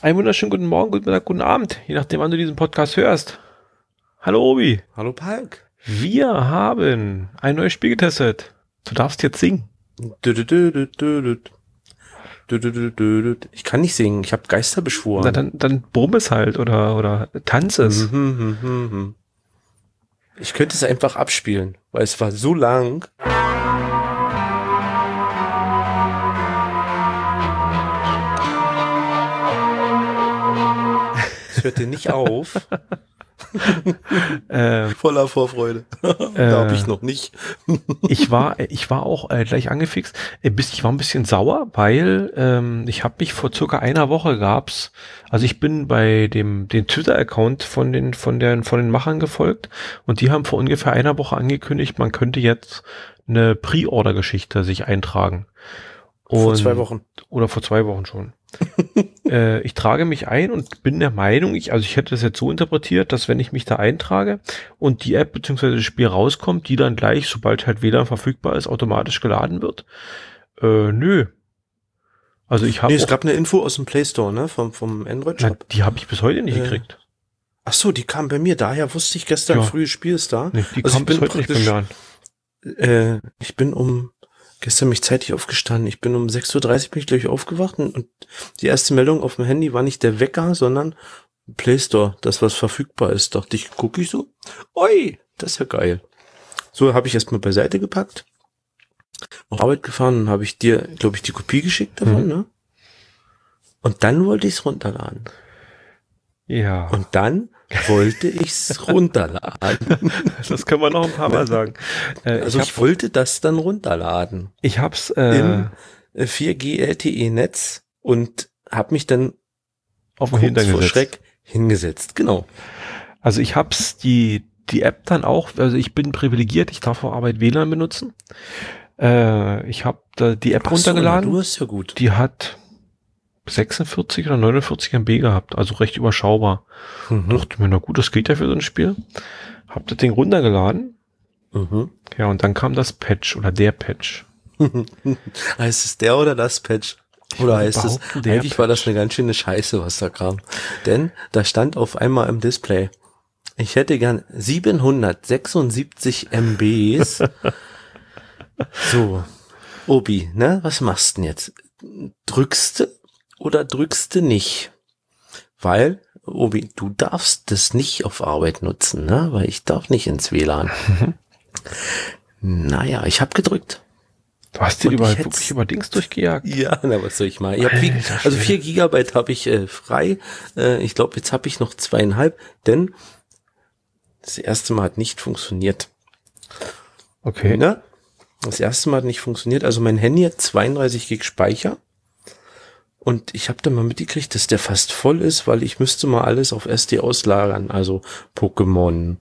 Einen wunderschönen guten Morgen, guten Mittag, guten Abend, je nachdem, wann du diesen Podcast hörst. Hallo Obi. Hallo Palk. Wir haben ein neues Spiel getestet. Du darfst jetzt singen. Ich kann nicht singen, ich habe Geister beschworen. Na, dann brumm es halt oder tanz es. Ich könnte es einfach abspielen, weil es war so lang. Es hörte nicht auf. Voller Vorfreude. Da habe ich noch nicht. Ich war auch gleich angefixt. Ich war ein bisschen sauer, weil ich habe mich vor circa einer Woche also ich bin bei den Twitter-Account von den Machern gefolgt und die haben vor ungefähr einer Woche angekündigt, man könnte jetzt eine Pre-Order-Geschichte sich eintragen. Vor 2 Wochen. Oder vor 2 Wochen schon. Ich trage mich ein und bin der Meinung, ich hätte das jetzt so interpretiert, dass wenn ich mich da eintrage und die App bzw. das Spiel rauskommt, die dann gleich, sobald halt WLAN verfügbar ist, automatisch geladen wird. Nö. Also es gab eine Info aus dem Play Store, ne, vom Android-Shop. Die habe ich bis heute nicht gekriegt. Ach so, die kam bei mir, daher wusste ich gestern früh, Spiel ist da. Nee, die kam bis heute nicht bei mir an. Ich bin gestern mich zeitig aufgestanden. Ich bin um 6.30 Uhr bin ich gleich aufgewacht und die erste Meldung auf dem Handy war nicht der Wecker, sondern Play Store, das was verfügbar ist. Dachte ich, gucke ich so, oi, das ist ja geil. So habe ich erstmal beiseite gepackt, auf Arbeit gefahren und habe ich dir, glaube ich, die Kopie geschickt davon, ne? Und dann wollte ich es runterladen. Ja. Und dann wollte ich's runterladen. Das können wir noch ein paar Mal sagen. Ich wollte das dann runterladen. Ich hab's im 4G LTE-Netz und habe mich dann auf den Hintern vor Schreck hingesetzt. Genau. Also ich hab's die App dann auch, also ich bin privilegiert, ich darf vor Arbeit WLAN benutzen. Ich habe die App runtergeladen. Du hast ja gut. Die hat 46 oder 49 MB gehabt, also recht überschaubar. Dachte mir, na gut, das geht ja für so ein Spiel. Hab das Ding runtergeladen. Ja, und dann kam das Patch oder der Patch. Heißt es der oder das Patch? Oder heißt es, eigentlich war das eine ganz schöne Scheiße, was da kam. Denn da stand auf einmal im Display, ich hätte gern 776 MBs. So, Obi, ne, was machst du denn jetzt? Drückst du oder drückst du nicht? Weil, Obi, du darfst das nicht auf Arbeit nutzen, ne? Weil ich darf nicht ins WLAN. Naja, ich habe gedrückt. Du hast den wirklich über Dings durchgejagt? Ja, na, was soll ich mal? Ich hab 4 Gigabyte habe ich frei. Ich glaube, jetzt habe ich noch 2,5, denn das erste Mal hat nicht funktioniert. Okay. Ne? Das erste Mal hat nicht funktioniert. Also mein Handy hat 32 Gig Speicher. Und ich habe dann mal mitgekriegt, dass der fast voll ist, weil ich müsste mal alles auf SD auslagern. Also Pokémon,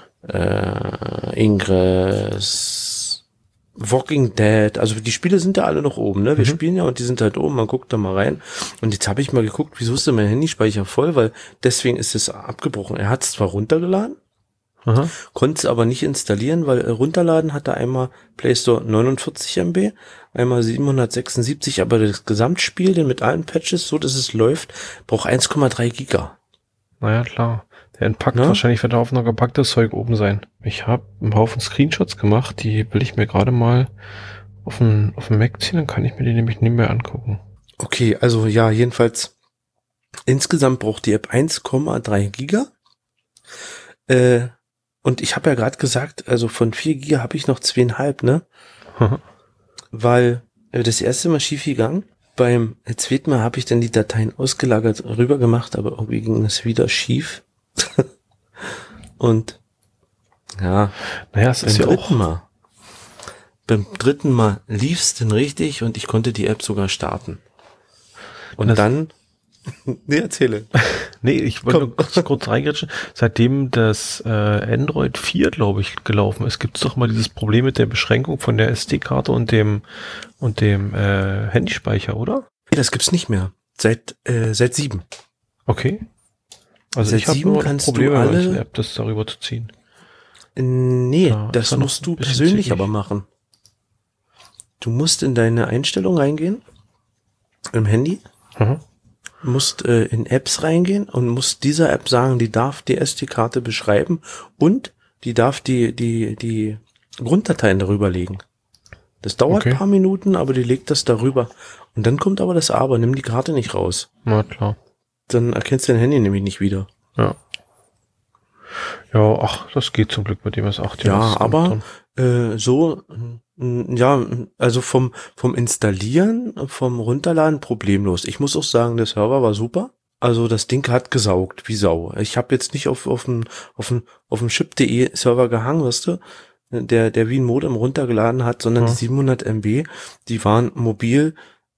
Ingress, Walking Dead. Also die Spiele sind ja alle noch oben, ne? Wir spielen ja und die sind halt oben. Man guckt da mal rein. Und jetzt habe ich mal geguckt, wieso ist denn mein Handyspeicher voll? Weil deswegen ist es abgebrochen. Er hat es zwar runtergeladen, konnte es aber nicht installieren, weil runterladen hat er einmal Play Store 49 MB, einmal 776, aber das Gesamtspiel, den mit allen Patches, so dass es läuft, braucht 1,3 Giga. Naja, klar. Der entpackt wahrscheinlich, wird da auf noch gepacktes Zeug oben sein. Ich habe einen Haufen Screenshots gemacht, die will ich mir gerade mal auf dem Mac ziehen, dann kann ich mir die nämlich nebenbei angucken. Okay, also ja, jedenfalls insgesamt braucht die App 1,3 Giga. Und ich habe ja gerade gesagt, also von 4 Giga habe ich noch 2,5, ne? Weil das erste Mal schief gegangen. Beim zweiten Mal habe ich dann die Dateien ausgelagert rüber gemacht, aber irgendwie ging es wieder schief. Und ja, naja, es ist ja auch beim dritten Mal lief es denn richtig und ich konnte die App sogar starten. Und dann nee, erzähle. Nee, ich wollte nur kurz reingrätschen. Seitdem das Android 4, glaube ich, gelaufen ist, gibt es doch mal dieses Problem mit der Beschränkung von der SD-Karte und dem Handyspeicher, oder? Nee, das gibt's nicht mehr. Seit 7. Okay. Also seit ich habe nur Probleme mit der App, das darüber zu ziehen. Nee, das musst du persönlich aber machen. Du musst in deine Einstellung reingehen, im Handy. musst in Apps reingehen und musst dieser App sagen, die darf die SD-Karte beschreiben und die darf die Grunddateien darüber legen. Das dauert ein paar Minuten, aber die legt das darüber. Und dann kommt aber das Aber, nimm die Karte nicht raus. Na klar. Dann erkennst du dein Handy nämlich nicht wieder. Ja. Ja, ach, das geht zum Glück mit dem S8. Ja, aber also vom Installieren, vom Runterladen problemlos. Ich muss auch sagen, der Server war super. Also das Ding hat gesaugt, wie Sau. Ich habe jetzt nicht auf dem Chip.de Server gehangen, weißt du, der wie ein Modem runtergeladen hat, sondern die 700 MB, die waren mobil,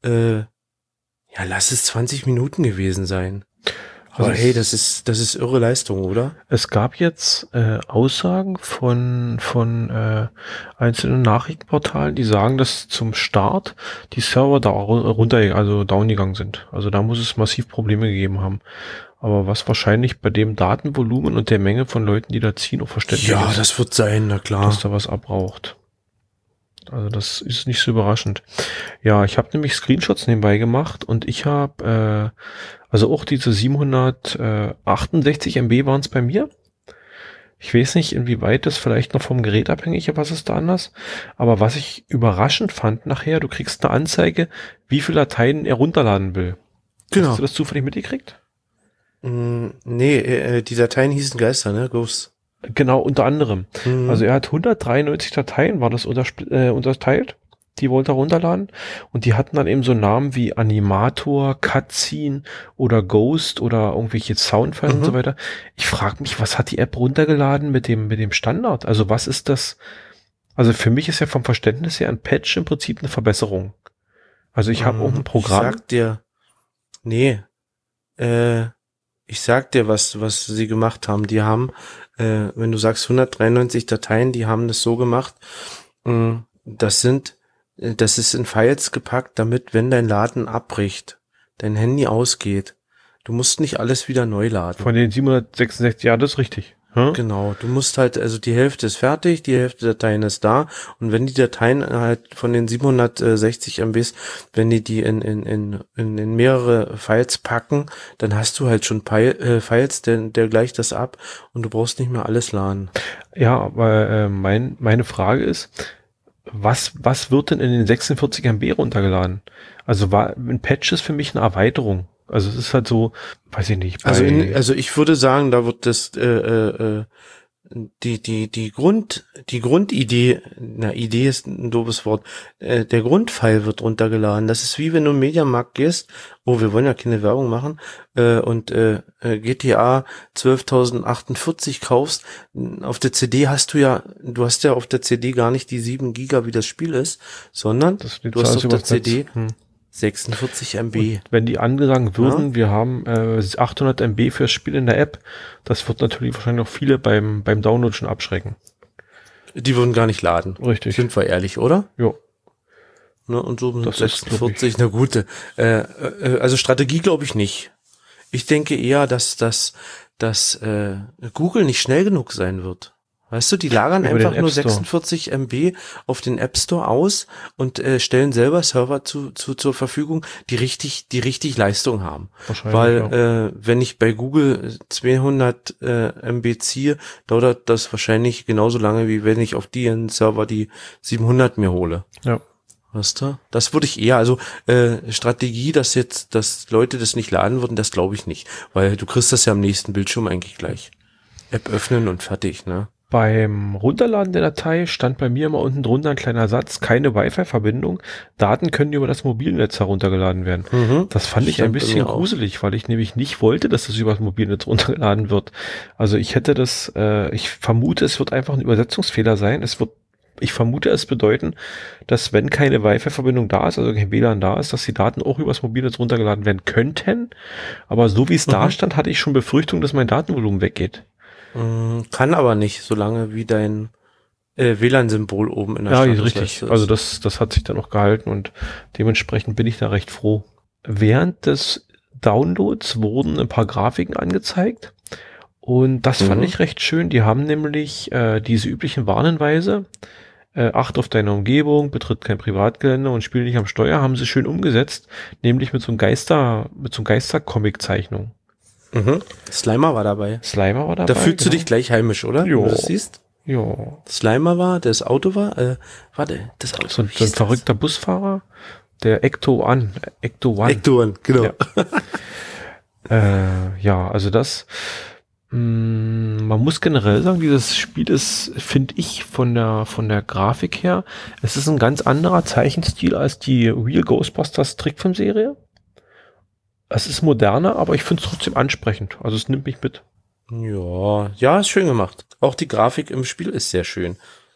lass es 20 Minuten gewesen sein. Aber hey, das ist irre Leistung, oder? Es gab jetzt Aussagen von einzelnen Nachrichtenportalen, die sagen, dass zum Start die Server down gegangen sind. Also da muss es massiv Probleme gegeben haben. Aber was wahrscheinlich bei dem Datenvolumen und der Menge von Leuten, die da ziehen, auch verständlich ist. Ja, das wird sein, na klar. Dass da was abraucht. Also das ist nicht so überraschend. Ja, ich habe nämlich Screenshots nebenbei gemacht und ich habe, also auch diese 768 MB waren es bei mir. Ich weiß nicht, inwieweit das vielleicht noch vom Gerät abhängig ist, was ist da anders. Aber was ich überraschend fand nachher, du kriegst eine Anzeige, wie viele Dateien er runterladen will. Genau. Hast du das zufällig mitgekriegt? Nee, die Dateien hießen Geister, ne? Ghosts. Genau, unter anderem. Also er hat 193 Dateien, war das unterteilt, die wollte er runterladen. Und die hatten dann eben so Namen wie Animator, Cutscene oder Ghost oder irgendwelche Soundfiles und so weiter. Ich frage mich, was hat die App runtergeladen mit dem Standard? Also was ist das? Also für mich ist ja vom Verständnis her ein Patch im Prinzip eine Verbesserung. Also ich habe irgendein Programm. Ich sag dir, was sie gemacht haben. Die haben, wenn du sagst 193 Dateien, die haben das so gemacht, das ist in Files gepackt, damit, wenn dein Laden abbricht, dein Handy ausgeht, du musst nicht alles wieder neu laden. Von den 766, ja, das ist richtig. Genau, du musst halt, also die Hälfte ist fertig, die Hälfte der Dateien ist da und wenn die Dateien halt von den 760 MBs, wenn die in mehrere Files packen, dann hast du halt schon Files, der gleicht das ab und du brauchst nicht mehr alles laden. Ja, aber meine Frage ist, was wird denn in den 46 MB runtergeladen? Also war ein Patch ist für mich eine Erweiterung. Also es ist halt so, weiß ich nicht. Also ich würde sagen, da wird das die Grundidee, Idee ist ein doofes Wort, der Grundfile wird runtergeladen. Das ist wie wenn du im Mediamarkt gehst, wir wollen ja keine Werbung machen, und GTA 12.048 kaufst, auf der CD du hast ja auf der CD gar nicht die 7 Giga, wie das Spiel ist, sondern du hast auf der CD 46 MB. Und wenn die ansagen würden, wir haben 800 MB fürs Spiel in der App, das wird natürlich wahrscheinlich noch viele beim Download schon abschrecken. Die würden gar nicht laden. Richtig. Sind wir ehrlich, oder? Jo. Ne, und so mit 46, na gute. Also Strategie glaube ich nicht. Ich denke eher, dass Google nicht schnell genug sein wird. Weißt du, die lagern einfach nur 46 MB auf den App Store aus und stellen selber Server zur Verfügung, die richtig Leistung haben. Weil wenn ich bei Google 200 MB ziehe, dauert das wahrscheinlich genauso lange, wie wenn ich auf den Server die 700 mir hole. Ja. Weißt du? Das würde ich eher, also Strategie, dass Leute das nicht laden würden, das glaube ich nicht. Weil du kriegst das ja am nächsten Bildschirm eigentlich gleich. App öffnen und fertig, ne? Beim Runterladen der Datei stand bei mir immer unten drunter ein kleiner Satz, keine Wi-Fi-Verbindung, Daten können über das Mobilnetz heruntergeladen werden. Das fand ich ein bisschen gruselig, weil ich nämlich nicht wollte, dass das über das Mobilnetz runtergeladen wird. Also ich vermute, es wird einfach ein Übersetzungsfehler sein. Ich vermute, es bedeuten, dass wenn keine Wi-Fi-Verbindung da ist, also kein WLAN da ist, dass die Daten auch übers Mobilnetz runtergeladen werden könnten. Aber so wie es da stand, hatte ich schon Befürchtung, dass mein Datenvolumen weggeht. Kann aber nicht, solange wie dein WLAN-Symbol oben in der Stadt ist. Ja, richtig. Also das hat sich dann auch gehalten und dementsprechend bin ich da recht froh. Während des Downloads wurden ein paar Grafiken angezeigt und das fand ich recht schön. Die haben nämlich diese üblichen Warnhinweise acht auf deine Umgebung, betritt kein Privatgelände und spiel nicht am Steuer, haben sie schön umgesetzt, nämlich mit so einem Geister-Comic-Zeichnung. Mhm. Slimer war dabei. Slimer war dabei. Da fühlst du dich gleich heimisch, oder? Jo. Wenn du das siehst? Ja. Slimer war, das Auto war, das Auto. So ein verrückter Busfahrer, der Ecto One. Genau. Ja, also das, man muss generell sagen, dieses Spiel ist, finde ich, von der Grafik her, es ist ein ganz anderer Zeichenstil als die Real Ghostbusters Trickfilmserie. Es ist moderner, aber ich finde es trotzdem ansprechend. Also es nimmt mich mit. Ja, ist schön gemacht. Auch die Grafik im Spiel ist sehr schön.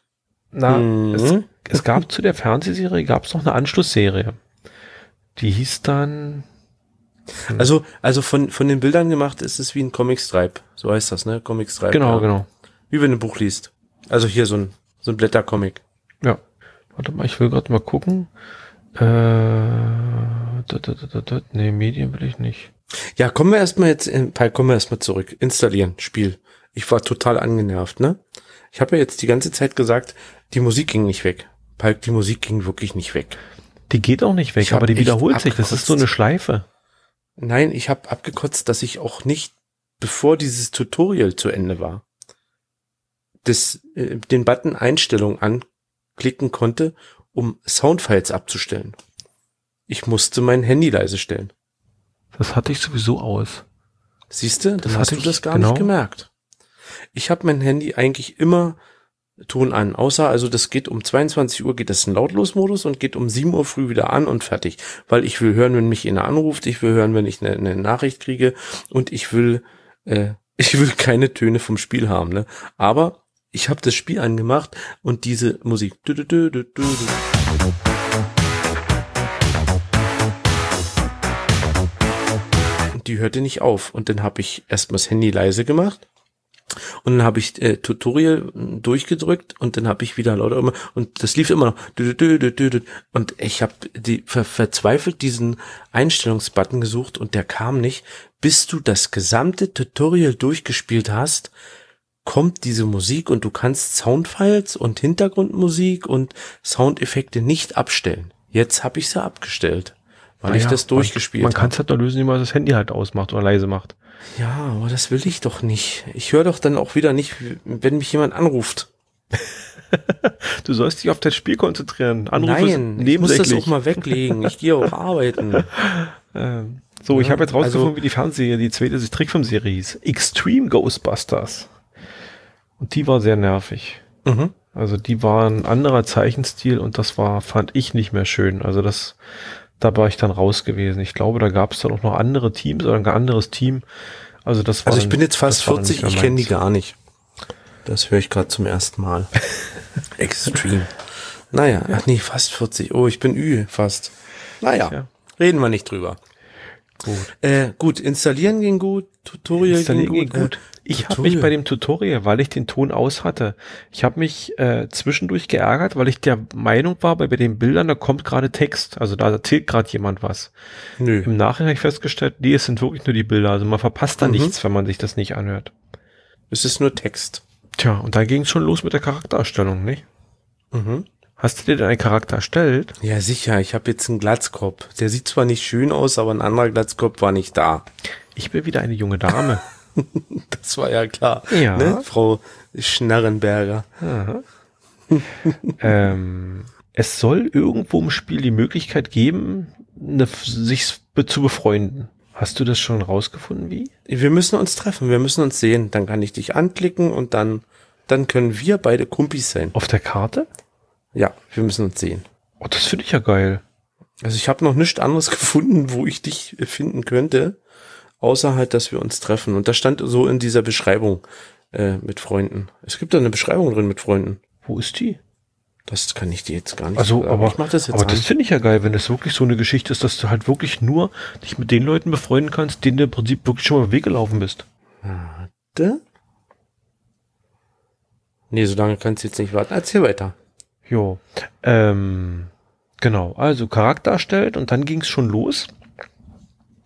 Es gab zu der Fernsehserie, gab es noch eine Anschlussserie. Die hieß dann... Also von den Bildern gemacht ist es wie ein Comicstripe. So heißt das, ne? Comicstripe. Genau. Wie wenn du ein Buch liest. Also hier so ein Blättercomic. Ja. Warte mal, ich will gerade mal gucken. Nee, Medien will ich nicht. Ja, kommen wir erstmal zurück. Installieren, Spiel. Ich war total angenervt, ne? Ich habe ja jetzt die ganze Zeit gesagt, die Musik ging nicht weg. Palk, die Musik ging wirklich nicht weg. Die geht auch nicht weg, aber die wiederholt sich. Das ist so eine Schleife. Nein, ich habe abgekotzt, dass ich auch nicht, bevor dieses Tutorial zu Ende war, den Button Einstellung anklicken konnte, um Soundfiles abzustellen. Ich musste mein Handy leise stellen. Das hatte ich sowieso aus. Siehste, dann hast du das gar nicht gemerkt. Ich habe mein Handy eigentlich immer Ton an, außer, also das geht um 22 Uhr, geht das in Lautlos-Modus und geht um 7 Uhr früh wieder an und fertig. Weil ich will hören, wenn mich einer anruft, ich will hören, wenn ich eine Nachricht kriege und ich will keine Töne vom Spiel haben, ne? Aber ich habe das Spiel angemacht und diese Musik. Die hörte nicht auf. Und dann habe ich erstmal das Handy leise gemacht. Und dann habe ich Tutorial durchgedrückt und dann habe ich wieder lauter immer und das lief immer noch. Und ich habe verzweifelt diesen Einstellungsbutton gesucht und der kam nicht. Bis du das gesamte Tutorial durchgespielt hast, kommt diese Musik und du kannst Soundfiles und Hintergrundmusik und Soundeffekte nicht abstellen. Jetzt habe ich sie abgestellt, weil ich das durchgespielt habe. Man kann es halt nur lösen, indem man das Handy halt ausmacht oder leise macht. Ja, aber das will ich doch nicht. Ich höre doch dann auch wieder nicht, wenn mich jemand anruft. Du sollst dich auf das Spiel konzentrieren. Nein, ich muss das auch mal weglegen. Ich gehe auch arbeiten. Ich habe jetzt rausgefunden, wie die Fernsehserie, die zweite Trickfilmserie hieß. Extreme Ghostbusters. Und die war sehr nervig. Mhm. Also die war ein anderer Zeichenstil und das fand ich nicht mehr schön. Also da war ich dann raus gewesen. Ich glaube, da gab es dann auch noch andere Teams oder ein anderes Team. Also ich bin jetzt fast 40, ich kenne die gar nicht. Das höre ich gerade zum ersten Mal. Extreme. Naja, fast 40. Oh, ich bin fast. Naja, reden wir nicht drüber. Gut, installieren ging gut, Tutorial ging gut. Ich habe mich bei dem Tutorial, weil ich den Ton aus hatte, ich habe mich zwischendurch geärgert, weil ich der Meinung war, bei den Bildern, da kommt gerade Text, also da erzählt gerade jemand was. Nö. Im Nachhinein habe ich festgestellt, nee, es sind wirklich nur die Bilder, also man verpasst da nichts, wenn man sich das nicht anhört. Es ist nur Text. Tja, und da ging es schon los mit der Charaktererstellung, nicht? Mhm. Hast du dir denn einen Charakter erstellt? Ja, sicher. Ich habe jetzt einen Glatzkopf. Der sieht zwar nicht schön aus, aber ein anderer Glatzkopf war nicht da. Ich bin wieder eine junge Dame. Das war ja klar. Ja. Ne? Frau Schnarrenberger. Es soll irgendwo im Spiel die Möglichkeit geben, sich zu befreunden. Hast du das schon rausgefunden, wie? Wir müssen uns treffen, wir müssen uns sehen. Dann kann ich dich anklicken und dann können wir beide Kumpis sein. Auf der Karte? Ja, wir müssen uns sehen. Oh, das finde ich ja geil. Also ich habe noch nichts anderes gefunden, wo ich dich finden könnte, außer halt, dass wir uns treffen. Und das stand so in dieser Beschreibung mit Freunden. Es gibt da eine Beschreibung drin mit Freunden. Wo ist die? Das kann ich dir jetzt gar nicht sagen. Aber ich mach das jetzt aber das finde ich ja geil, wenn das wirklich so eine Geschichte ist, dass du halt wirklich nur dich mit den Leuten befreunden kannst, denen du im Prinzip wirklich schon mal im Weg gelaufen bist. Warte. Nee, so lange kannst du jetzt nicht warten. Erzähl weiter. Jo. Genau. Also Charakter erstellt und dann ging es schon los.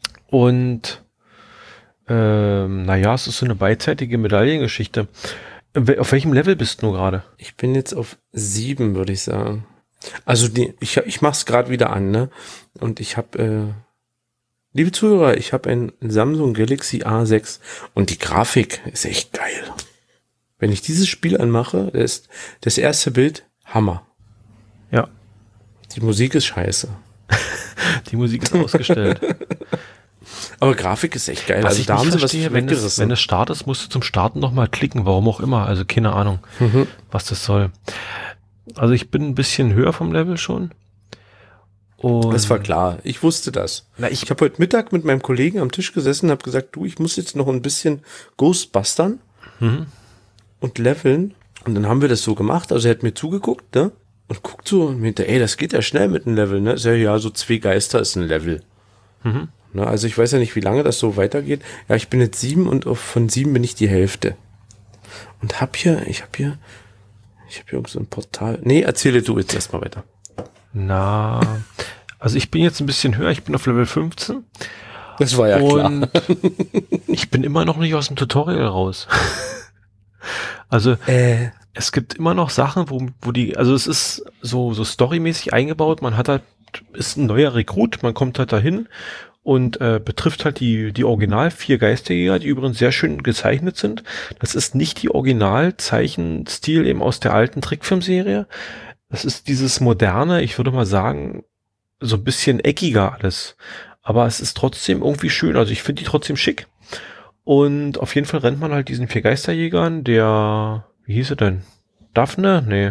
Und es ist so eine beidseitige Medaillengeschichte. Auf welchem Level bist du gerade? Ich bin jetzt auf 7, würde ich sagen. Also ich mach's gerade wieder an, ne? Und ich habe, liebe Zuhörer, ich habe ein Samsung Galaxy A6 und die Grafik ist echt geil. Wenn ich dieses Spiel anmache, ist das erste Bild Hammer. Ja. Die Musik ist scheiße. Die Musik ist ausgestellt. Aber Grafik ist echt geil. Was also ich da nicht haben sie verstehe, was wenn weggerissen. es startet, musst du zum Starten nochmal klicken, warum auch immer. Also keine Ahnung, was das soll. Also ich bin ein bisschen höher vom Level schon. Und Das war klar. Ich wusste das. Ich habe heute Mittag mit meinem Kollegen am Tisch gesessen und habe gesagt, du, ich muss jetzt noch ein bisschen Ghostbustern und leveln. Und dann haben wir das so gemacht. Also er hat mir zugeguckt, ne? Und guckt so und meinte, ey, das geht ja schnell mit dem Level, ne? Ja, so 2 Geister ist ein Level. Ne, also ich weiß ja nicht, wie lange das so weitergeht. Ja, ich bin jetzt 7 und von 7 bin ich die Hälfte. Und ich habe hier irgend so ein Portal. Nee, erzähle du jetzt erstmal weiter. Na, also ich bin jetzt ein bisschen höher, ich bin auf Level 15. Das war ja klar. Und ich bin immer noch nicht aus dem Tutorial raus. Also es gibt immer noch Sachen, wo also es ist so storymäßig eingebaut, man hat halt, ist ein neuer Rekrut, man kommt halt dahin und betrifft halt die Original 4 Geisterjäger, die übrigens sehr schön gezeichnet sind. Das ist nicht die Originalzeichenstil eben aus der alten Trickfilmserie. Das ist dieses moderne, ich würde mal sagen, so ein bisschen eckiger alles. Aber es ist trotzdem irgendwie schön. Also ich finde die trotzdem schick. Und auf jeden Fall rennt man halt diesen 4 Geisterjägern, wie hieß er denn? Daphne? Nee.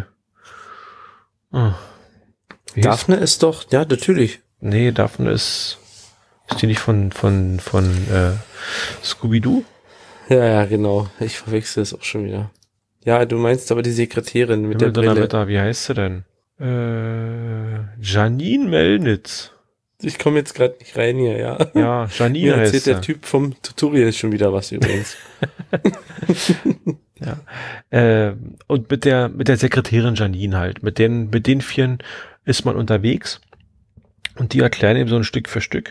Daphne ist doch, ja, natürlich. Nee, Daphne ist die nicht von Scooby-Doo? Ja, genau. Ich verwechsel es auch schon wieder. Ja, du meinst aber die Sekretärin mit der Brille. Wie heißt sie denn? Janine Melnitz. Ich komme jetzt gerade nicht rein hier, ja. Ja, Janine Mir heißt erzählt der Typ vom Tutorial schon wieder was übrigens. Ja. Und mit der Sekretärin Janine halt. Mit den 4 ist man unterwegs. Und die erklären eben so ein Stück für Stück.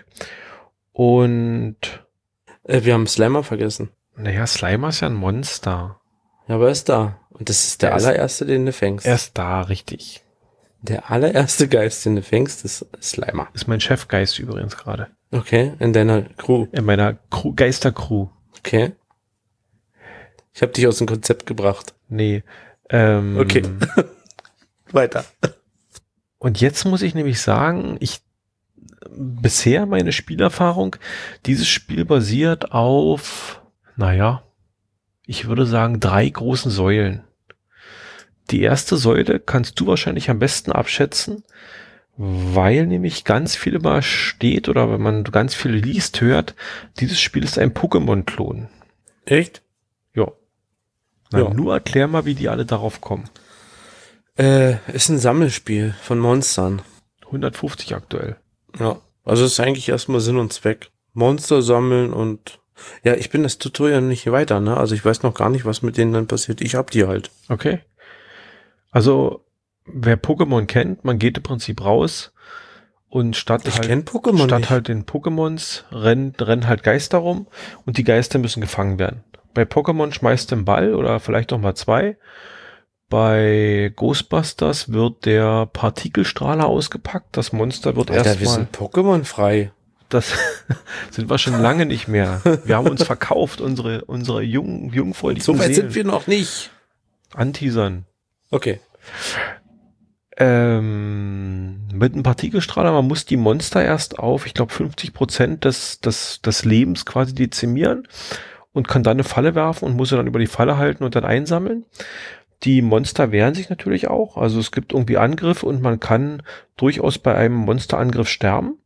Und wir haben Slimer vergessen. Naja, Slimer ist ja ein Monster. Ja, aber er ist da. Und das ist der allererste, den du fängst. Er ist da, richtig. Der allererste Geist, den du fängst, ist Slimer. Ist mein Chefgeist übrigens gerade. Okay, in deiner Crew. In meiner Geistercrew. Okay. Ich habe dich aus dem Konzept gebracht. Nee. Okay. Weiter. Und jetzt muss ich nämlich sagen, bisher meine Spielerfahrung, dieses Spiel basiert auf, naja, ich würde sagen 3 großen Säulen. Die erste Säule kannst du wahrscheinlich am besten abschätzen, weil nämlich ganz viel immer steht oder wenn man ganz viel liest, hört, dieses Spiel ist ein Pokémon-Klon. Echt? Ja. Nur erklär mal, wie die alle darauf kommen. Ist ein Sammelspiel von Monstern. 150 aktuell. Ja, also ist eigentlich erstmal Sinn und Zweck. Monster sammeln und ja, ich bin das Tutorial nicht weiter, ne? Also ich weiß noch gar nicht, was mit denen dann passiert. Ich hab die halt. Okay. Also, wer Pokémon kennt, man geht im Prinzip raus und statt den Pokémons rennen halt Geister rum und die Geister müssen gefangen werden. Bei Pokémon schmeißt du einen Ball oder vielleicht noch mal 2. Bei Ghostbusters wird der Partikelstrahler ausgepackt. Das Monster wird erstmal... wir sind Pokémon frei. Das sind wir schon lange nicht mehr. Wir haben uns verkauft, unsere jungfräulichen So weit sind wir noch nicht. Anteasern. Okay. Mit einem Partikelstrahler, man muss die Monster erst auf, ich glaube, 50% des Lebens quasi dezimieren und kann dann eine Falle werfen und muss sie dann über die Falle halten und dann einsammeln. Die Monster wehren sich natürlich auch. Also es gibt irgendwie Angriffe und man kann durchaus bei einem Monsterangriff sterben.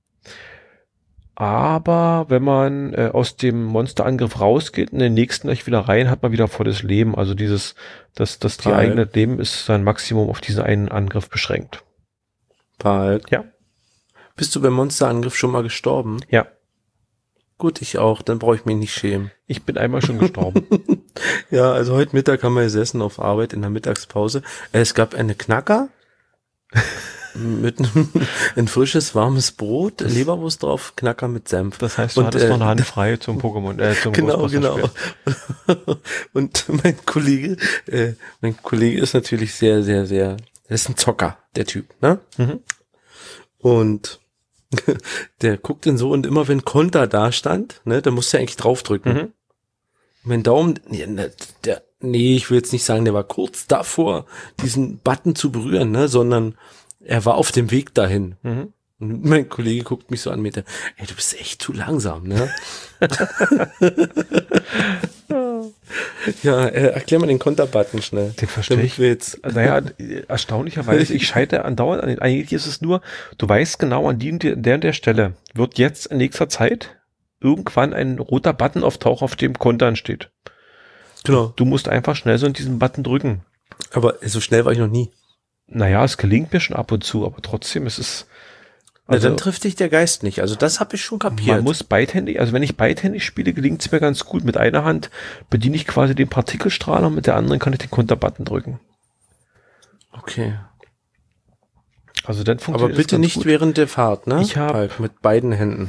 Aber wenn man aus dem Monsterangriff rausgeht und den nächsten gleich wieder rein, hat man wieder volles Leben. Also die eigene Leben ist sein Maximum auf diesen einen Angriff beschränkt. Ja. Bist du beim Monsterangriff schon mal gestorben? Ja. Gut, ich auch. Dann brauche ich mich nicht schämen. Ich bin einmal schon gestorben. Ja, also heute Mittag haben wir gesessen auf Arbeit in der Mittagspause. Es gab eine Knacker. mit ein frisches, warmes Brot, Leberwurst drauf, Knacker mit Senf. Das heißt, du hattest noch eine Hand frei zum Pokémon, zum Genau. Und mein Kollege ist natürlich sehr, sehr, sehr, er ist ein Zocker, der Typ, ne? Mhm. Und der guckt dann so und immer wenn Konter da stand, ne, da musste er eigentlich draufdrücken. Mhm. Mein Daumen, ich will jetzt nicht sagen, der war kurz davor, diesen Button zu berühren, ne, sondern er war auf dem Weg dahin. Mhm. Und mein Kollege guckt mich so an mit, ey, du bist echt zu langsam, ne? Ja, erklär mal den Konterbutton schnell. Den verstehe ich. Jetzt Naja, erstaunlicherweise, ich scheitere andauernd an den. Eigentlich ist es nur, du weißt genau, an der Stelle wird jetzt in nächster Zeit irgendwann ein roter Button auftauchen, auf dem Kontern steht. Genau. Du musst einfach schnell so in diesen Button drücken. Aber so schnell war ich noch nie. Naja, es gelingt mir schon ab und zu, aber trotzdem ist es. Also, dann trifft dich der Geist nicht. Also das habe ich schon kapiert. Man muss beidhändig, also wenn ich beidhändig spiele, gelingt es mir ganz gut. Mit einer Hand bediene ich quasi den Partikelstrahler, mit der anderen kann ich den Konterbutton drücken. Okay. Also dann funktioniert aber bitte nicht gut. Während der Fahrt, ne? Ich habe mit beiden Händen.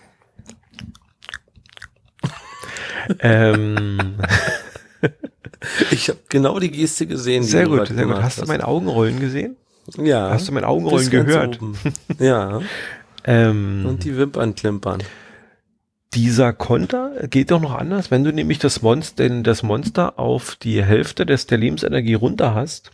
Ich habe genau die Geste gesehen. Sehr gut, sehr gut. Hast du mein Augenrollen gesehen? Ja. Hast du mein Augenrollen gehört? Ja. Und die Wimpern klimpern. Dieser Konter geht doch noch anders. Wenn du nämlich das Monster auf die Hälfte der Lebensenergie runter hast,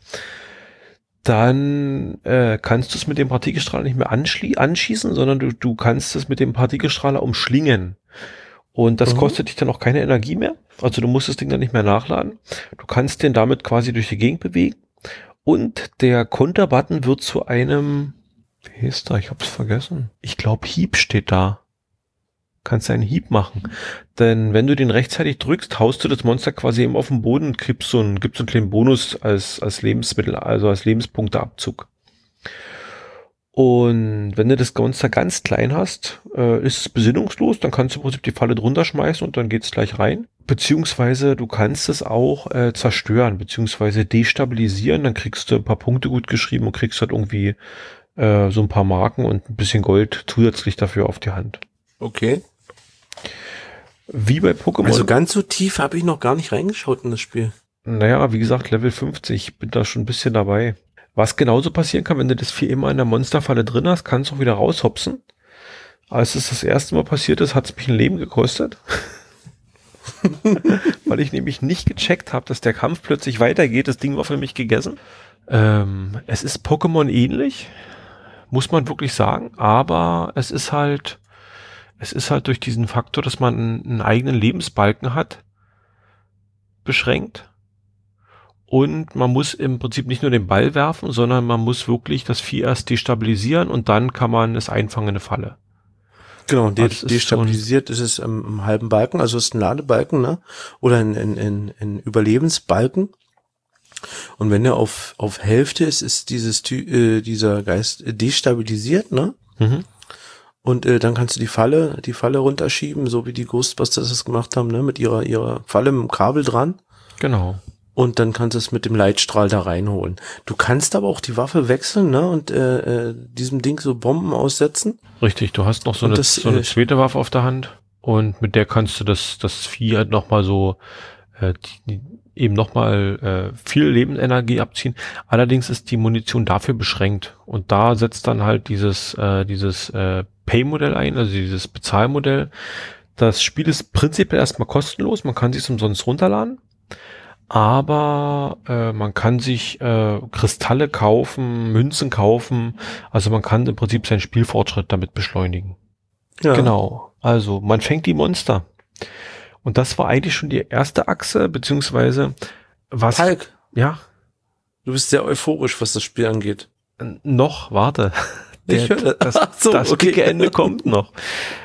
dann kannst du es mit dem Partikelstrahler nicht mehr anschießen, sondern du kannst es mit dem Partikelstrahler umschlingen. Und das kostet dich dann auch keine Energie mehr. Also du musst das Ding dann nicht mehr nachladen. Du kannst den damit quasi durch die Gegend bewegen. Und der Konterbutton wird zu einem, wie hieß da? Ich hab's vergessen. Ich glaube, Hieb steht da. Kannst du einen Hieb machen. Denn wenn du den rechtzeitig drückst, haust du das Monster quasi eben auf den Boden und gibst so einen kleinen Bonus als Lebensmittel, also als Lebenspunkteabzug. Und wenn du das Monster ganz klein hast, ist es besinnungslos, dann kannst du im Prinzip die Falle drunter schmeißen und dann geht's gleich rein. Beziehungsweise du kannst es auch zerstören, beziehungsweise destabilisieren, dann kriegst du ein paar Punkte gut geschrieben und kriegst halt irgendwie so ein paar Marken und ein bisschen Gold zusätzlich dafür auf die Hand. Okay. Wie bei Pokémon. Also ganz so tief habe ich noch gar nicht reingeschaut in das Spiel. Naja, wie gesagt, Level 50, bin da schon ein bisschen dabei. Was genauso passieren kann, wenn du das Vieh immer in der Monsterfalle drin hast, kannst du auch wieder raushopsen. Als es das erste Mal passiert ist, hat es mich ein Leben gekostet. Weil ich nämlich nicht gecheckt habe, dass der Kampf plötzlich weitergeht. Das Ding war für mich gegessen. Es ist Pokémon ähnlich, muss man wirklich sagen. Aber es ist halt durch diesen Faktor, dass man einen eigenen Lebensbalken hat, beschränkt. Und man muss im Prinzip nicht nur den Ball werfen, sondern man muss wirklich das Vieh erst destabilisieren und dann kann man es einfangen in eine Falle. Genau, destabilisiert ist es im halben Balken, also es ist ein Ladebalken, ne? Oder ein Überlebensbalken. Und wenn er auf Hälfte ist dieser Geist destabilisiert, ne? Mhm. Und dann kannst du die Falle runterschieben, so wie die Ghostbusters das gemacht haben, ne? Mit ihrer Falle mit dem Kabel dran. Genau. Und dann kannst du es mit dem Leitstrahl da reinholen. Du kannst aber auch die Waffe wechseln, ne? Und diesem Ding so Bomben aussetzen. Richtig, du hast noch so eine zweite Waffe auf der Hand und mit der kannst du das Vieh halt nochmal so eben nochmal viel Lebensenergie abziehen. Allerdings ist die Munition dafür beschränkt. Und da setzt dann halt dieses Pay-Modell ein, also dieses Bezahlmodell. Das Spiel ist prinzipiell erstmal kostenlos, man kann sich umsonst runterladen. Aber man kann sich Kristalle kaufen, Münzen kaufen. Also man kann im Prinzip seinen Spielfortschritt damit beschleunigen. Ja. Genau. Also man fängt die Monster. Und das war eigentlich schon die erste Achse, beziehungsweise was... Hulk. Ja. Du bist sehr euphorisch, was das Spiel angeht. Noch, warte. Das dicke Ende kommt noch.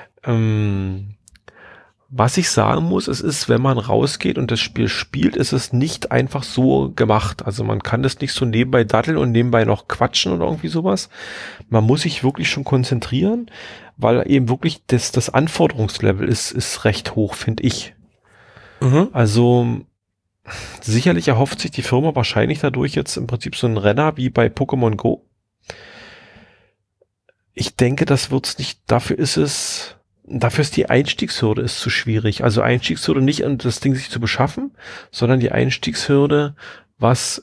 Was ich sagen muss, es ist, wenn man rausgeht und das Spiel spielt, ist es nicht einfach so gemacht. Also man kann das nicht so nebenbei datteln und nebenbei noch quatschen oder irgendwie sowas. Man muss sich wirklich schon konzentrieren, weil eben wirklich das Anforderungslevel ist recht hoch, finde ich. Mhm. Also sicherlich erhofft sich die Firma wahrscheinlich dadurch jetzt im Prinzip so einen Renner wie bei Pokémon Go. Ich denke, das wird's nicht, dafür ist die Einstiegshürde ist zu schwierig. Also Einstiegshürde nicht, um das Ding sich zu beschaffen, sondern die Einstiegshürde, was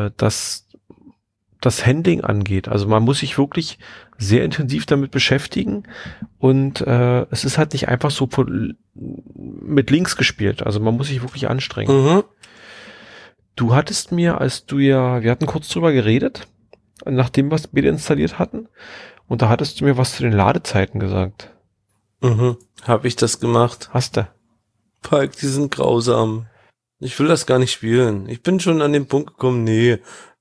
das Handling angeht. Also man muss sich wirklich sehr intensiv damit beschäftigen und es ist halt nicht einfach so mit links gespielt. Also man muss sich wirklich anstrengen. Mhm. Du hattest mir, wir hatten kurz drüber geredet, nachdem wir es beide installiert hatten, und da hattest du mir was zu den Ladezeiten gesagt. Mhm. Habe ich das gemacht? Hast du? Falk, die sind grausam. Ich will das gar nicht spielen. Ich bin schon an den Punkt gekommen, ich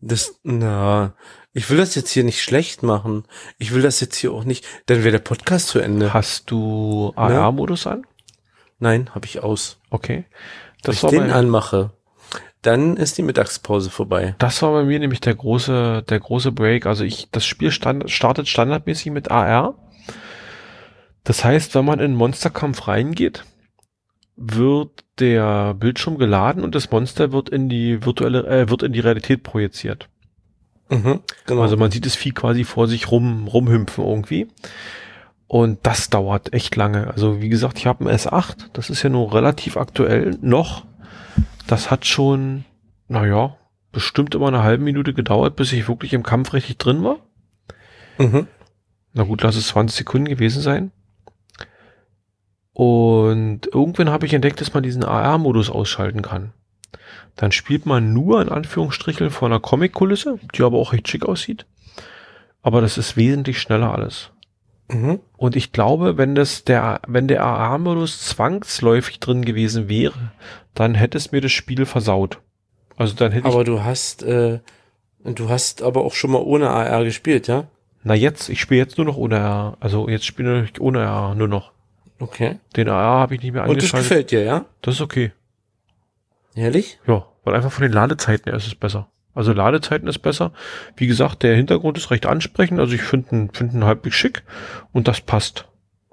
will das jetzt hier nicht schlecht machen. Ich will das jetzt hier auch nicht, dann wäre der Podcast zu Ende. Hast du AR-Modus an? Nein, habe ich aus. Okay. Wenn ich den anmache, dann ist die Mittagspause vorbei. Das war bei mir nämlich der große Break. Also das Spiel startet standardmäßig mit AR. Das heißt, wenn man in einen Monsterkampf reingeht, wird der Bildschirm geladen und das Monster wird in die Realität projiziert. Mhm, genau. Also man sieht das Vieh quasi vor sich rumhüpfen irgendwie. Und das dauert echt lange. Also wie gesagt, ich habe einen S8. Das ist ja nur relativ aktuell noch. Das hat schon, bestimmt immer eine halbe Minute gedauert, bis ich wirklich im Kampf richtig drin war. Mhm. Na gut, lass es 20 Sekunden gewesen sein. Und irgendwann habe ich entdeckt, dass man diesen AR-Modus ausschalten kann. Dann spielt man nur in Anführungsstrichen vor einer Comic-Kulisse, die aber auch recht schick aussieht. Aber das ist wesentlich schneller alles. Mhm. Und ich glaube, wenn der AR-Modus zwangsläufig drin gewesen wäre, dann hätte es mir das Spiel versaut. Also dann hätte aber du hast aber auch schon mal ohne AR gespielt, ja? Ich spiele jetzt nur noch ohne AR. Also jetzt spiele ich ohne AR nur noch. Okay. Den AR habe ich nicht mehr angeschaltet. Und das gefällt dir, ja? Das ist okay. Ehrlich? Ja, weil einfach von den Ladezeiten her ist es besser. Also Ladezeiten ist besser. Wie gesagt, der Hintergrund ist recht ansprechend. Also ich finde ihn halbwegs schick und das passt.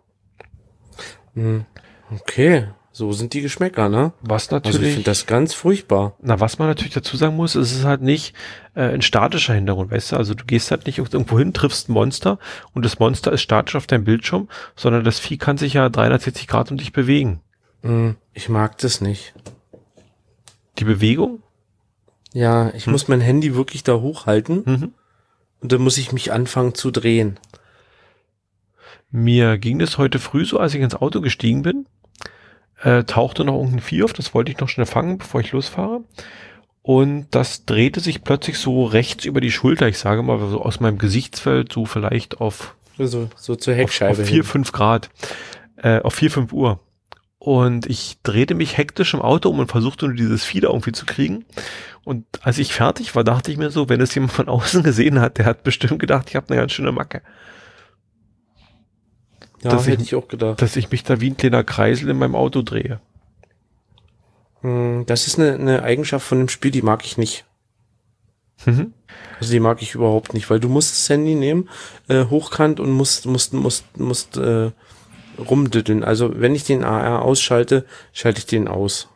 Okay, so sind die Geschmäcker, ne? Was natürlich. Also ich finde das ganz furchtbar. Was man natürlich dazu sagen muss, es ist halt nicht ein statischer Hintergrund, weißt du? Also du gehst halt nicht irgendwo hin, triffst ein Monster und das Monster ist statisch auf deinem Bildschirm, sondern das Vieh kann sich ja 360 Grad um dich bewegen. Ich mag das nicht. Die Bewegung? Ja, ich muss mein Handy wirklich da hochhalten und dann muss ich mich anfangen zu drehen. Mir ging das heute früh so, als ich ins Auto gestiegen bin, tauchte noch irgendein Vieh auf, das wollte ich noch schnell fangen, bevor ich losfahre. Und das drehte sich plötzlich so rechts über die Schulter, ich sage mal, so aus meinem Gesichtsfeld, so vielleicht auf so zur Heckscheibe. Auf 4-5 Grad, auf 4-5 Uhr. Und ich drehte mich hektisch im Auto um und versuchte nur dieses Vieh da irgendwie zu kriegen. Und als ich fertig war, dachte ich mir so, wenn es jemand von außen gesehen hat, der hat bestimmt gedacht, ich habe eine ganz schöne Macke. Ja, hätte ich auch gedacht. Dass ich mich da wie ein kleiner Kreisel in meinem Auto drehe. Das ist eine Eigenschaft von dem Spiel, die mag ich nicht. Also die mag ich überhaupt nicht, weil du musst das Handy nehmen, hochkant und musst rumdütteln. Also wenn ich den AR ausschalte, schalte ich den aus.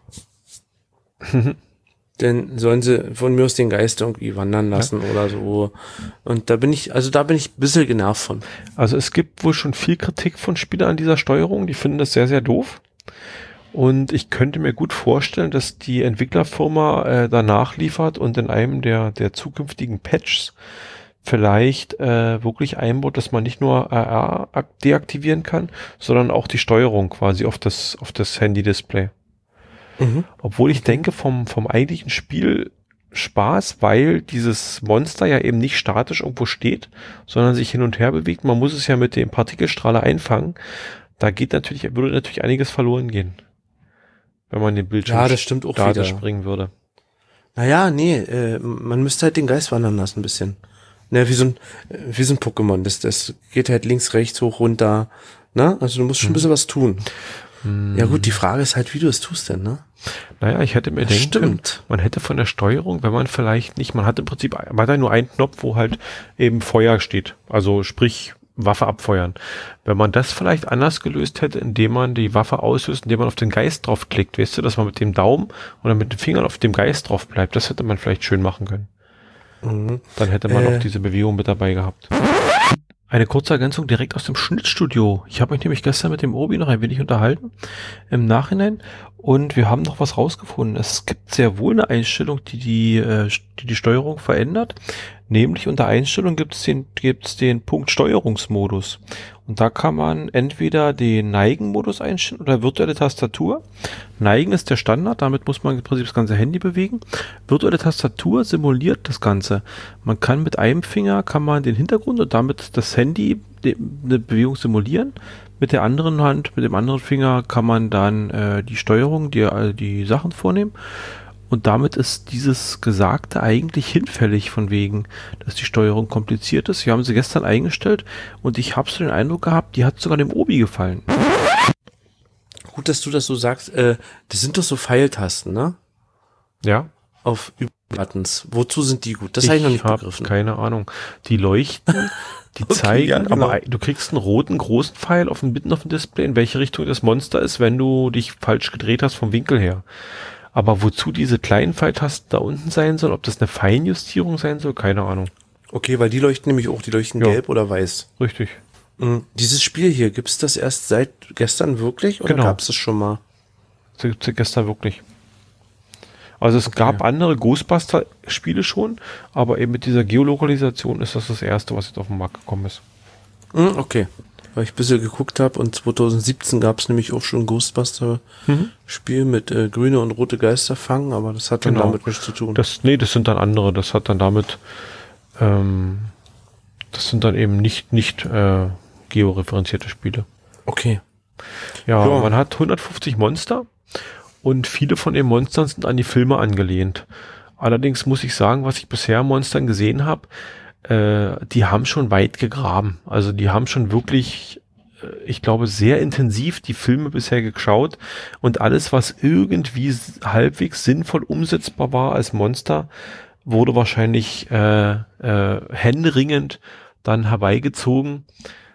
Denn sollen sie von mir aus den Geist irgendwie wandern lassen oder so. Und da bin ich ein bisschen genervt von. Also es gibt wohl schon viel Kritik von Spielern an dieser Steuerung, die finden das sehr, sehr doof. Und ich könnte mir gut vorstellen, dass die Entwicklerfirma danach liefert und in einem der zukünftigen Patches vielleicht wirklich einbaut, dass man nicht nur AR deaktivieren kann, sondern auch die Steuerung quasi auf das Handy-Display. Obwohl ich denke, vom eigentlichen Spiel Spaß, weil dieses Monster ja eben nicht statisch irgendwo steht, sondern sich hin und her bewegt. Man muss es ja mit dem Partikelstrahler einfangen. Würde natürlich einiges verloren gehen, wenn man den Bildschirm das stimmt auch statisch wieder springen würde. Naja, man müsste halt den Geist wandern lassen ein bisschen. Ne, wie so ein Pokémon. Das geht halt links, rechts, hoch, runter. Ne? Also du musst schon ein bisschen was tun. Ja gut, die Frage ist halt, wie du es tust denn, ne? Naja, ich hätte mir denken können, man hätte von der Steuerung, wenn man vielleicht nicht, man hat im Prinzip weiter nur einen Knopf, wo halt eben Feuer steht. Also sprich, Waffe abfeuern. Wenn man das vielleicht anders gelöst hätte, indem man die Waffe auslöst, indem man auf den Geist draufklickt, weißt du, dass man mit dem Daumen oder mit den Fingern auf dem Geist drauf bleibt, das hätte man vielleicht schön machen können. Dann hätte man auch diese Bewegung mit dabei gehabt. Eine kurze Ergänzung direkt aus dem Schnittstudio. Ich habe mich nämlich gestern mit dem Obi noch ein wenig unterhalten im Nachhinein und wir haben noch was rausgefunden. Es gibt sehr wohl eine Einstellung, die Steuerung verändert. Nämlich unter Einstellung gibt es den Punkt Steuerungsmodus. Und da kann man entweder den Neigen-Modus einstellen oder virtuelle Tastatur. Neigen ist der Standard, damit muss man im Prinzip das ganze Handy bewegen. Virtuelle Tastatur simuliert das Ganze. Man kann mit einem Finger den Hintergrund und damit das Handy eine Bewegung simulieren. Mit der anderen Hand, mit dem anderen Finger kann man dann die Steuerung, die Sachen vornehmen. Und damit ist dieses Gesagte eigentlich hinfällig von wegen, dass die Steuerung kompliziert ist. Wir haben sie gestern eingestellt und ich habe so den Eindruck gehabt, die hat sogar dem Obi gefallen. Gut, dass du das so sagst. Das sind doch so Pfeiltasten, ne? Ja. Auf Buttons. Wozu sind die gut? Das habe ich noch nicht begriffen. Keine Ahnung. Die leuchten, die okay, zeigen, ja, genau. Aber du kriegst einen roten großen Pfeil mitten auf dem Display, in welche Richtung das Monster ist, wenn du dich falsch gedreht hast vom Winkel her. Aber wozu diese kleinen Pfeiltasten da unten sein sollen, ob das eine Feinjustierung sein soll, keine Ahnung. Okay, weil die leuchten nämlich auch, die leuchten gelb oder weiß. Richtig. Dieses Spiel hier, gibt's das erst seit gestern wirklich oder gab's es schon mal? Das gibt's ja gestern wirklich. Also es gab andere Ghostbuster-Spiele schon, aber eben mit dieser Geolokalisation ist das erste, was jetzt auf den Markt gekommen ist. Okay. Weil ich ein bisschen geguckt habe und 2017 gab es nämlich auch schon ein Ghostbuster-Spiel mit grüne und rote Geister fangen, aber das hat dann damit nichts zu tun. Das sind dann andere, das hat dann damit, das sind dann eben nicht georeferenzierte Spiele. Okay. Ja, man hat 150 Monster und viele von den Monstern sind an die Filme angelehnt. Allerdings muss ich sagen, was ich bisher an Monstern gesehen habe, die haben schon weit gegraben. Also die haben schon wirklich, ich glaube, sehr intensiv die Filme bisher geschaut und alles, was irgendwie halbwegs sinnvoll umsetzbar war als Monster, wurde wahrscheinlich händeringend dann herbeigezogen.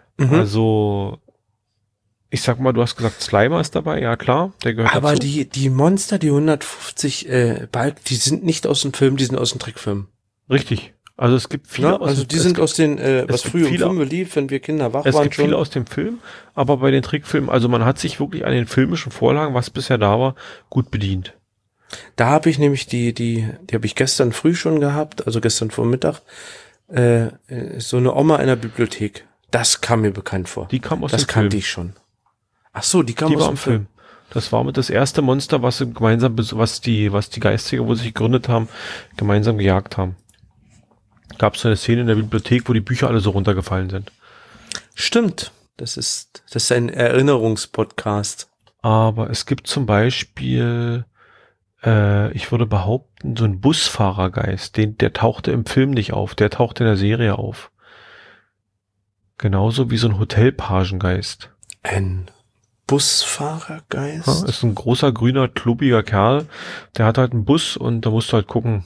Also ich sag mal, du hast gesagt, Slimer ist dabei, ja klar, der gehört dazu. Aber die Monster, die 150 Balken, die sind nicht aus dem Film, die sind aus dem Trickfilm. Richtig. Also es gibt viele sind aus den, was früher im Film lief, wenn wir Kinder wach waren schon. Es gibt viele aus dem Film, aber bei den Trickfilmen, also man hat sich wirklich an den filmischen Vorlagen, was bisher da war, gut bedient. Da habe ich nämlich die habe ich gestern früh schon gehabt, also gestern Vormittag, so eine Oma in der Bibliothek. Das kam mir bekannt vor. Die kam aus dem Film. Das kannte ich schon. Ach so, die kam aus dem Film. Das war mit das erste Monster, was sie gemeinsam, was die Geistiger, wo sie sich gegründet haben, gemeinsam gejagt haben. Gab es so eine Szene in der Bibliothek, wo die Bücher alle so runtergefallen sind. Stimmt. Das ist ein Erinnerungspodcast. Aber es gibt zum Beispiel, ich würde behaupten, so ein Busfahrergeist, der tauchte im Film nicht auf, der tauchte in der Serie auf. Genauso wie so ein Hotelpagengeist. Ein Busfahrergeist? Ja, ist ein großer, grüner, klubbiger Kerl, der hat halt einen Bus und da musst du halt gucken,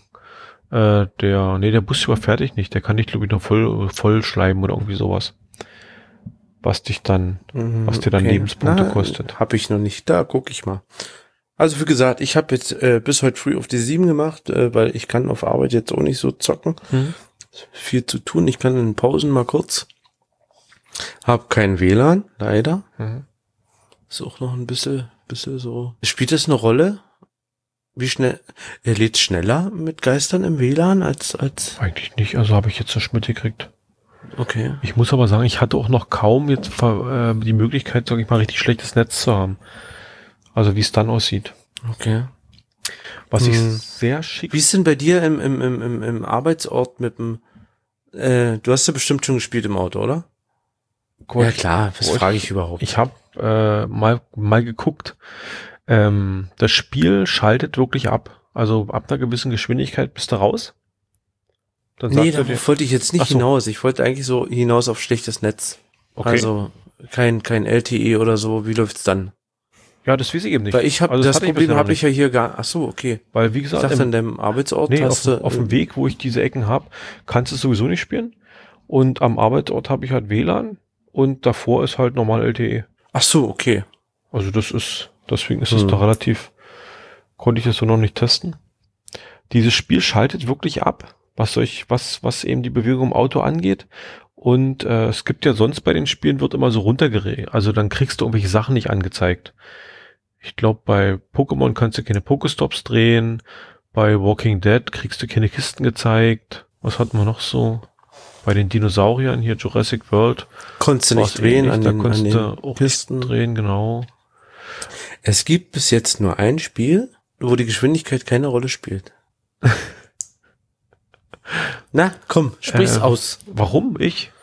der Bus überfährt dich nicht, der kann dich, glaube ich, noch voll schleimen oder irgendwie sowas. Was dir dann Lebenspunkte kostet. Hab ich noch nicht, da guck ich mal. Also wie gesagt, ich habe jetzt bis heute früh auf die 7 gemacht, weil ich kann auf Arbeit jetzt auch nicht so zocken. Viel zu tun, ich kann in den Pausen mal kurz. Hab kein WLAN, leider. Ist auch noch ein bisschen so. Spielt das eine Rolle? Wie schnell? Er lädt schneller mit Geistern im WLAN als? Eigentlich nicht, also habe ich jetzt das mitgekriegt. Okay. Ich muss aber sagen, ich hatte auch noch kaum jetzt die Möglichkeit, sage ich mal, richtig schlechtes Netz zu haben. Also wie es dann aussieht. Okay. Was ich sehr schick... Wie ist denn bei dir im Arbeitsort mit dem... du hast ja bestimmt schon gespielt im Auto, oder? Ja klar, was frage ich überhaupt? Ich habe mal geguckt. Das Spiel schaltet wirklich ab. Also ab einer gewissen Geschwindigkeit bist du raus. Dann darauf wollte ich jetzt nicht hinaus. Ich wollte eigentlich so hinaus auf schlechtes Netz. Okay. Also kein LTE oder so. Wie läuft's dann? Ja, das weiß ich eben nicht. Weil ich habe also das Problem habe ich ja hier gar. Ach so, okay. Weil wie gesagt, ich dachte, in deinem Arbeitsort hast du auf dem Weg, wo ich diese Ecken habe, kannst du es sowieso nicht spielen. Und am Arbeitsort habe ich halt WLAN und davor ist halt normal LTE. Ach so, okay. Also deswegen ist es da relativ, konnte ich das so noch nicht testen. Dieses Spiel schaltet wirklich ab, was eben die Bewegung im Auto angeht. Und es gibt ja sonst bei den Spielen wird immer so runtergeregelt. Also dann kriegst du irgendwelche Sachen nicht angezeigt. Ich glaube, bei Pokémon kannst du keine Pokestops drehen. Bei Walking Dead kriegst du keine Kisten gezeigt. Was hatten wir noch so? Bei den Dinosauriern hier, Jurassic World. Konntest du nicht drehen ähnlich, an da den auch Kisten. nicht drehen, genau. Es gibt bis jetzt nur ein Spiel, wo die Geschwindigkeit keine Rolle spielt. Na, komm, sprich's aus. Warum ich?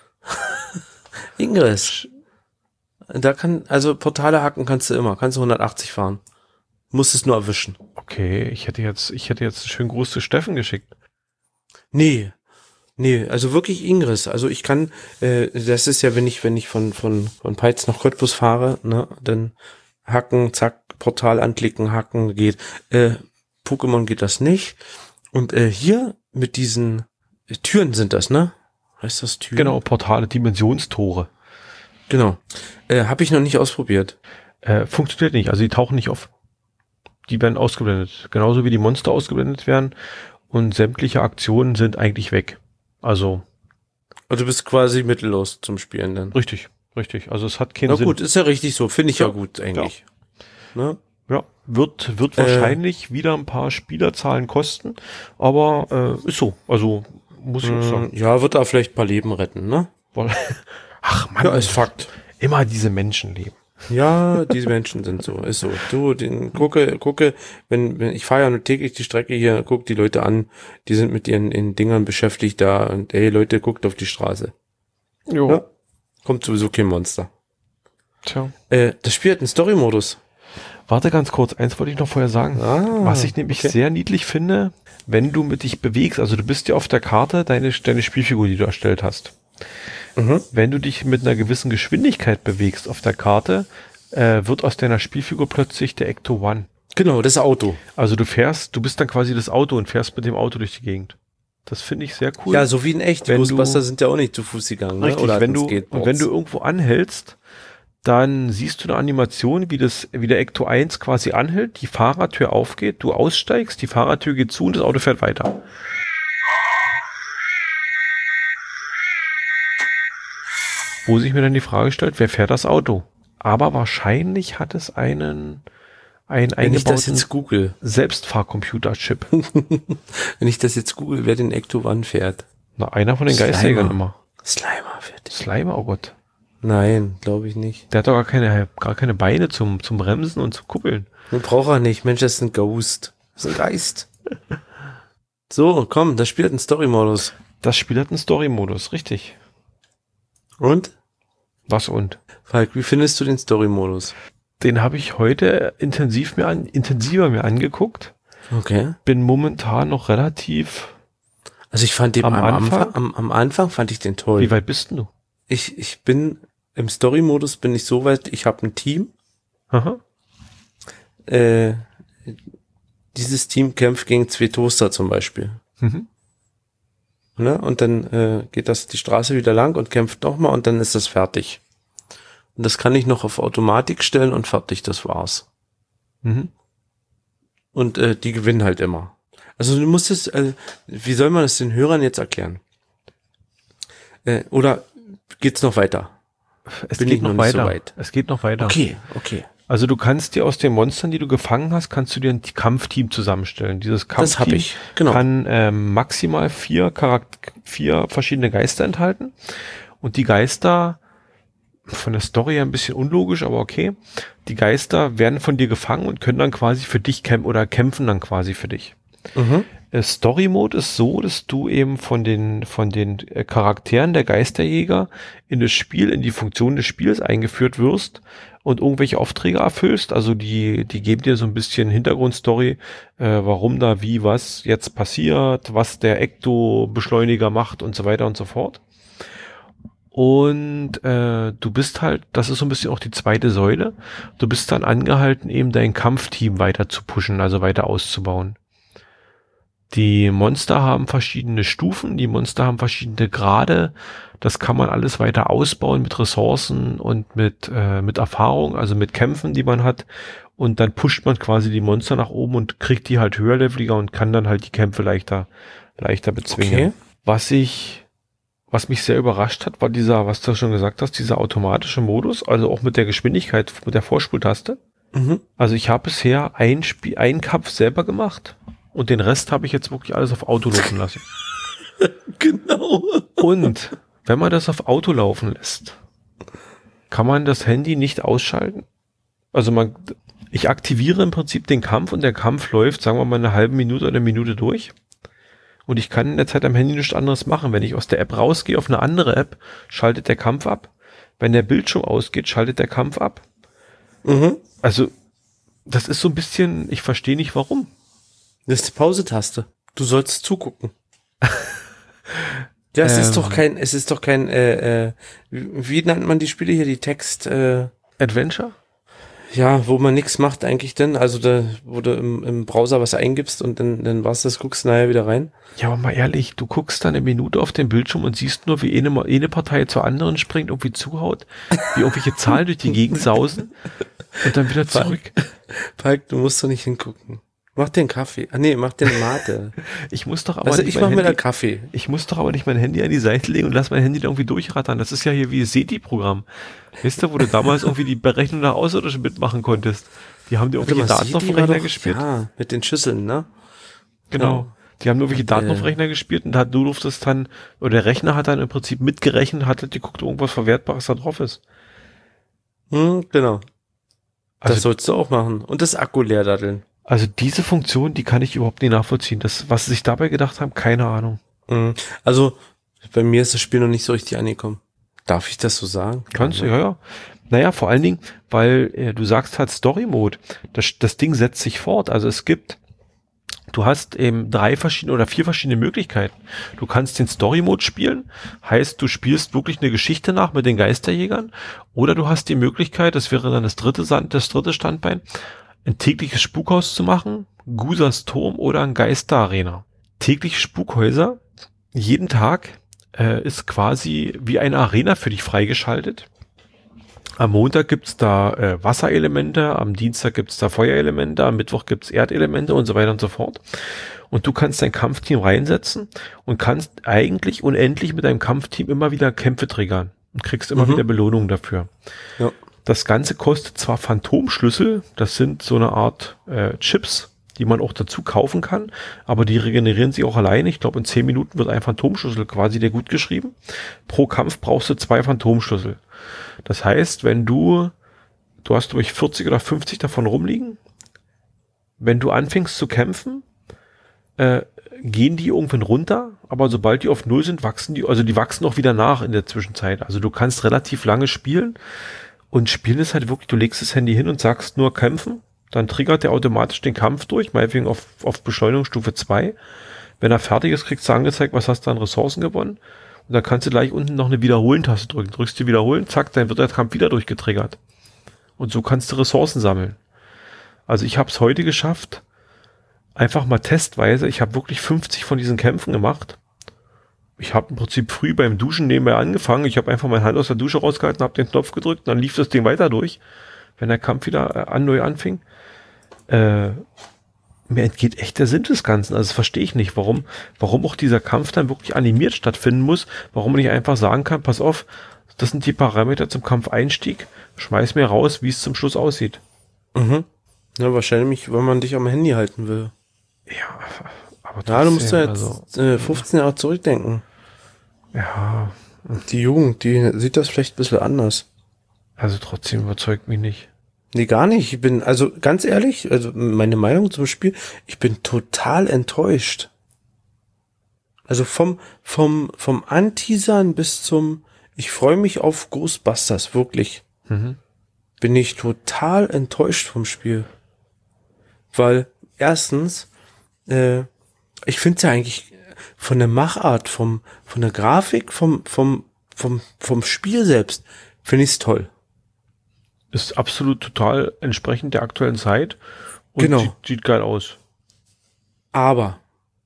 Ingress. Da also Portale hacken kannst du immer. Kannst du 180 fahren. Musst es nur erwischen. Okay, ich hätte jetzt einen schönen Gruß zu Steffen geschickt. Nee, also wirklich Ingress. Also ich kann, das ist ja, wenn ich von Peitz nach Cottbus fahre, ne, dann hacken, zack, Portal anklicken, hacken, geht. Pokémon geht das nicht. Und hier mit diesen Türen sind das, ne? Heißt das Türen? Genau, Portale, Dimensionstore. Genau. Habe ich noch nicht ausprobiert. Funktioniert nicht, also die tauchen nicht auf. Die werden ausgeblendet. Genauso wie die Monster ausgeblendet werden. Und sämtliche Aktionen sind eigentlich weg. Also du bist quasi mittellos zum Spielen dann. Richtig. Also es hat keinen Sinn. Na gut, ist ja richtig so. Finde ich ja gut eigentlich. Ja. Ne? Ja, wird wahrscheinlich wieder ein paar Spielerzahlen kosten, aber ist so. Also muss ich auch sagen. Ja, wird da vielleicht ein paar Leben retten, ne? Ach Mann, ja, ist Fakt. Immer diese Menschenleben. Ja, diese Menschen sind so, ist so. Du, gucke, wenn ich fahre ja nur täglich die Strecke hier, guck die Leute an, die sind mit ihren Dingern beschäftigt da und hey Leute, guckt auf die Straße. Jo. Ja, kommt sowieso kein Monster. Tja. Das Spiel hat einen Story-Modus. Warte ganz kurz, eins wollte ich noch vorher sagen. Was ich nämlich sehr niedlich finde, wenn du mit dich bewegst, also du bist ja auf der Karte deine Spielfigur, die du erstellt hast. Mhm. Wenn du dich mit einer gewissen Geschwindigkeit bewegst auf der Karte, wird aus deiner Spielfigur plötzlich der Ecto One. Genau, das Auto. Also du bist dann quasi das Auto und fährst mit dem Auto durch die Gegend. Das finde ich sehr cool. Ja, so wie in echt. Die Ghostbuster sind ja auch nicht zu Fuß gegangen. Richtig, ne? Oder wenn du irgendwo anhältst, dann siehst du eine Animation, wie der Ecto 1 quasi anhält, die Fahrertür aufgeht, du aussteigst, die Fahrertür geht zu und das Auto fährt weiter. Wo sich mir dann die Frage stellt, wer fährt das Auto? Aber wahrscheinlich hat es einen eingebauten Selbstfahrcomputer-Chip. Wenn ich das jetzt google, wer den Ecto One fährt. Na, einer von den Geistjägern immer. Slimer fährt den. Slimer, oh Gott. Nein, glaube ich nicht. Der hat doch gar keine Beine zum Bremsen und zum Kuppeln. Den braucht er nicht. Mensch, das ist ein Ghost. Das ist ein Geist. So, komm, das Spiel hat einen Story-Modus. Das Spiel hat einen Story-Modus, richtig. Und? Was und? Falk, wie findest du den Story-Modus? Den habe ich heute intensiver mir angeguckt. Okay. Bin momentan noch relativ. Also ich fand den am Anfang fand ich den toll. Wie weit bist denn du? Ich bin im Story-Modus bin ich so weit, ich habe ein Team. Aha. Dieses Team kämpft gegen 2 Toaster zum Beispiel. Mhm. Ne? Und dann geht das die Straße wieder lang und kämpft nochmal und dann ist das fertig. Und das kann ich noch auf Automatik stellen und fertig, das war's. Mhm. Und die gewinnen halt immer. Also du musst es, wie soll man das den Hörern jetzt erklären? Oder geht's noch weiter? Es geht noch weiter. So weit? Es geht noch weiter. Okay. Also du kannst dir aus den Monstern, die du gefangen hast, kannst du dir ein Kampfteam zusammenstellen. Dieses Kampfteam kann maximal 4 verschiedene Geister enthalten. Und die Geister, von der Story her ein bisschen unlogisch, aber okay, die Geister werden von dir gefangen und können dann quasi für dich kämpfen dann quasi für dich. Mhm. Story-Mode ist so, dass du eben von den Charakteren der Geisterjäger in die Funktion des Spiels eingeführt wirst und irgendwelche Aufträge erfüllst. Also die geben dir so ein bisschen Hintergrundstory, warum da wie was jetzt passiert, was der Ecto-Beschleuniger macht und so weiter und so fort. Und du bist halt, das ist so ein bisschen auch die zweite Säule, du bist dann angehalten, eben dein Kampfteam weiter zu pushen, also weiter auszubauen. Die Monster haben verschiedene Stufen, die Monster haben verschiedene Grade. Das kann man alles weiter ausbauen mit Ressourcen und mit Erfahrung, also mit Kämpfen, die man hat. Und dann pusht man quasi die Monster nach oben und kriegt die halt höherleveliger und kann dann halt die Kämpfe leichter bezwingen. Okay. Was ich was mich sehr überrascht hat, war dieser, was du schon gesagt hast, dieser automatische Modus, also auch mit der Geschwindigkeit, mit der Vorspultaste. Mhm. Also ich habe bisher einen Kampf selber gemacht und den Rest habe ich jetzt wirklich alles auf Auto laufen lassen. Genau. Und wenn man das auf Auto laufen lässt, kann man das Handy nicht ausschalten. Also ich aktiviere im Prinzip den Kampf und der Kampf läuft, sagen wir mal, eine halbe Minute oder eine Minute durch. Und ich kann in der Zeit am Handy nichts anderes machen. Wenn ich aus der App rausgehe auf eine andere App, schaltet der Kampf ab. Wenn der Bildschirm ausgeht, schaltet der Kampf ab. Mhm. Also, das ist so ein bisschen, ich verstehe nicht warum. Das ist die Pause-Taste. Du sollst zugucken. Ja, es ist doch kein, wie nennt man die Spiele hier, die Adventure? Ja, wo man nichts macht eigentlich denn, also da, wo du im Browser was eingibst und dann war's das, guckst nachher wieder rein. Ja, aber mal ehrlich, du guckst dann eine Minute auf den Bildschirm und siehst nur, wie eine Partei zur anderen springt, irgendwie zuhaut, wie irgendwelche Zahlen durch die Gegend sausen und dann wieder zurück. Falk, du musst doch nicht hingucken. Mach dir einen Kaffee. Ah nee, mach dir eine Mate. Ich muss doch aber also ich mach mir da Kaffee. Ich muss doch aber nicht mein Handy an die Seite legen und lass mein Handy da irgendwie durchrattern. Das ist ja hier wie das SETI-Programm. Weißt du, wo du damals irgendwie die Berechnung nach Außerirdischen mitmachen konntest. Die haben dir irgendwelche Daten auf dem Rechner gespielt. Ja, mit den Schüsseln, ne? Genau. Die haben nur welche Daten auf dem Rechner gespielt und du durftest dann, oder der Rechner hat dann im Prinzip mitgerechnet, hat geguckt, irgendwas Verwertbares da drauf ist. Genau. Also, das sollst du auch machen. Und das Akku leer daddeln. Also diese Funktion, die kann ich überhaupt nicht nachvollziehen. Das, was sie sich dabei gedacht haben, keine Ahnung. Also, bei mir ist das Spiel noch nicht so richtig angekommen. Darf ich das so sagen? Kannst du, ja. Naja, vor allen Dingen, weil du sagst halt Story Mode. Das Ding setzt sich fort. Also du hast eben 3 verschiedene oder 4 verschiedene Möglichkeiten. Du kannst den Story Mode spielen, heißt, du spielst wirklich eine Geschichte nach mit den Geisterjägern, oder du hast die Möglichkeit, das wäre dann das dritte Standbein, ein tägliches Spukhaus zu machen, Gusas Turm oder ein Geisterarena. Tägliche Spukhäuser, jeden Tag ist quasi wie eine Arena für dich freigeschaltet. Am Montag gibt's da Wasserelemente, am Dienstag gibt's da Feuerelemente, am Mittwoch gibt's Erdelemente und so weiter und so fort. Und du kannst dein Kampfteam reinsetzen und kannst eigentlich unendlich mit deinem Kampfteam immer wieder Kämpfe triggern und kriegst immer wieder Belohnungen dafür. Ja. Das Ganze kostet zwar Phantomschlüssel, das sind so eine Art Chips, die man auch dazu kaufen kann, aber die regenerieren sich auch alleine. Ich glaube, in 10 Minuten wird ein Phantomschlüssel quasi dir gut geschrieben. Pro Kampf brauchst du 2 Phantomschlüssel. Das heißt, wenn du hast durch 40 oder 50 davon rumliegen, wenn du anfängst zu kämpfen, gehen die irgendwann runter, aber sobald die auf 0 sind, wachsen die wachsen auch wieder nach in der Zwischenzeit. Also du kannst relativ lange spielen. Und spielen ist halt wirklich, du legst das Handy hin und sagst nur kämpfen, dann triggert der automatisch den Kampf durch, meinetwegen auf Beschleunigungsstufe 2. Wenn er fertig ist, kriegst du angezeigt, was hast du an Ressourcen gewonnen. Und dann kannst du gleich unten noch eine Wiederholen-Taste drücken. Drückst du Wiederholen, zack, dann wird der Kampf wieder durchgetriggert. Und so kannst du Ressourcen sammeln. Also ich habe es heute geschafft, einfach mal testweise, ich habe wirklich 50 von diesen Kämpfen gemacht. Ich habe im Prinzip früh beim Duschen nebenbei angefangen. Ich habe einfach meine Hand aus der Dusche rausgehalten, habe den Knopf gedrückt, dann lief das Ding weiter durch, wenn der Kampf wieder neu anfing. Mir entgeht echt der Sinn des Ganzen. Also das verstehe ich nicht, warum auch dieser Kampf dann wirklich animiert stattfinden muss, warum man nicht einfach sagen kann, pass auf, das sind die Parameter zum Kampfeinstieg, schmeiß mir raus, wie es zum Schluss aussieht. Ja, wahrscheinlich, weil man dich am Handy halten will. Ja, aber trotzdem, du musst ja jetzt 15 Jahre zurückdenken. Ja. Die Jugend, die sieht das vielleicht ein bisschen anders. Also trotzdem überzeugt mich nicht. Nee, gar nicht. Ich bin, also ganz ehrlich, also meine Meinung zum Spiel, ich bin total enttäuscht. Also vom Anteasern bis zum, ich freue mich auf Ghostbusters, wirklich. Bin ich total enttäuscht vom Spiel. Weil, erstens, ich finde es ja eigentlich von der Machart, von der Grafik, vom Spiel selbst, finde ich es toll. Ist absolut total entsprechend der aktuellen Zeit und genau. Sieht geil aus. Aber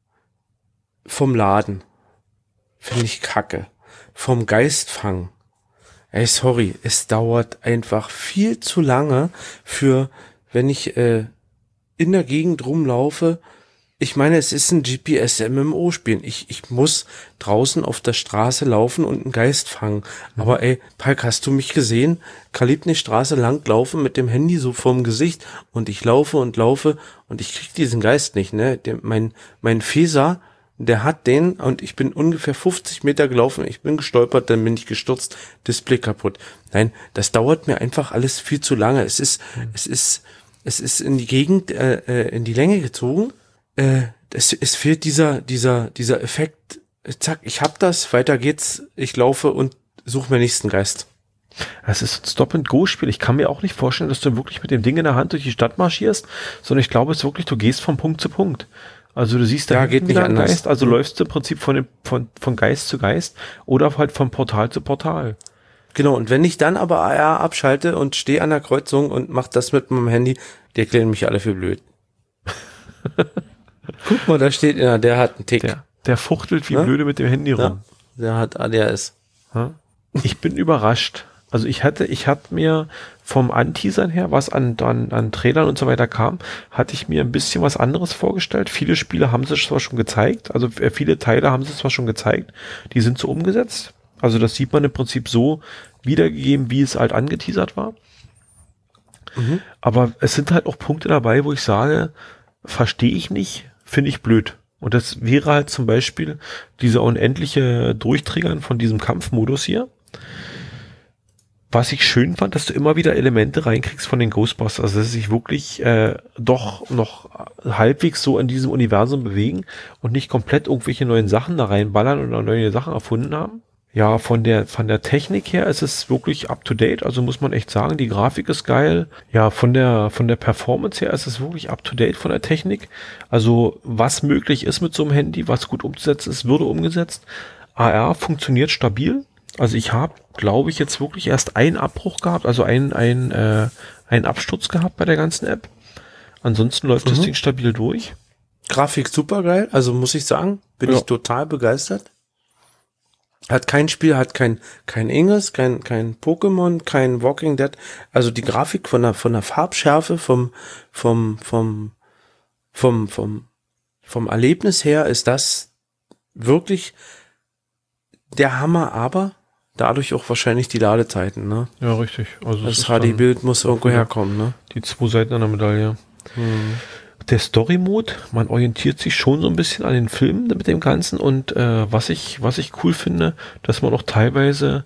vom Laden finde ich kacke. Vom Geistfang. Ey, sorry, es dauert einfach viel zu lange für, wenn ich in der Gegend rumlaufe, Ich meine, es ist ein GPS-MMO-Spiel. Ich muss draußen auf der Straße laufen und einen Geist fangen. Aber ey, Palk, hast du mich gesehen? Kalib eine Straße lang laufen mit dem Handy so vorm Gesicht und ich laufe und ich krieg diesen Geist nicht, ne? Mein Phaser, der hat den und ich bin ungefähr 50 Meter gelaufen. Ich bin gestolpert, dann bin ich gestürzt, Display kaputt. Nein, das dauert mir einfach alles viel zu lange. Es ist in die Gegend, in die Länge gezogen. Es fehlt dieser Effekt, zack, ich hab das, weiter geht's, ich laufe und suche mir nächsten Geist. Es ist ein Stop-and-Go-Spiel. Ich kann mir auch nicht vorstellen, dass du wirklich mit dem Ding in der Hand durch die Stadt marschierst, sondern ich glaube, es ist wirklich, du gehst von Punkt zu Punkt. Also du siehst da geht nicht anders. Geist, also läufst du im Prinzip von Geist zu Geist oder halt von Portal zu Portal. Genau, und wenn ich dann aber AR abschalte und stehe an der Kreuzung und mach das mit meinem Handy, die erklären mich alle für blöd. Guck mal, da steht, ja, der hat einen Tick. Der fuchtelt wie blöde mit dem Handy rum. Ja, der hat ADHS. Ich bin überrascht. Also ich hatte mir vom Anteasern her, was an Trailern und so weiter kam, hatte ich mir ein bisschen was anderes vorgestellt. Viele Spiele haben sie zwar schon gezeigt, also viele Teile haben sie zwar schon gezeigt, die sind so umgesetzt. Also das sieht man im Prinzip so wiedergegeben, wie es halt angeteasert war. Aber es sind halt auch Punkte dabei, wo ich sage, verstehe ich nicht, finde ich blöd. Und das wäre halt zum Beispiel dieser unendliche Durchtriggern von diesem Kampfmodus hier. Was ich schön fand, dass du immer wieder Elemente reinkriegst von den Ghostbusters, also dass sie sich wirklich doch noch halbwegs so in diesem Universum bewegen und nicht komplett irgendwelche neuen Sachen da reinballern oder neue Sachen erfunden haben. Ja, von der Technik her ist es wirklich up to date, also muss man echt sagen, die Grafik ist geil. Ja, von der Performance her ist es wirklich up to date von der Technik. Also was möglich ist mit so einem Handy, was gut umzusetzen ist, würde umgesetzt. AR funktioniert stabil. Also ich habe, glaube ich, jetzt wirklich erst einen Abbruch gehabt, also einen Absturz gehabt bei der ganzen App. Ansonsten läuft das Ding stabil durch. Grafik super geil, also muss ich sagen, bin ich total begeistert. Hat kein Spiel, hat kein Ingress, kein Pokémon, kein Walking Dead. Also die Grafik von der Farbschärfe, vom Erlebnis her ist das wirklich der Hammer, aber dadurch auch wahrscheinlich die Ladezeiten, ne? Ja, richtig. Also das HD-Bild muss irgendwo herkommen, ne? Die zwei Seiten an der Medaille. Der Story-Mode, man orientiert sich schon so ein bisschen an den Filmen mit dem Ganzen und was ich cool finde, dass man auch teilweise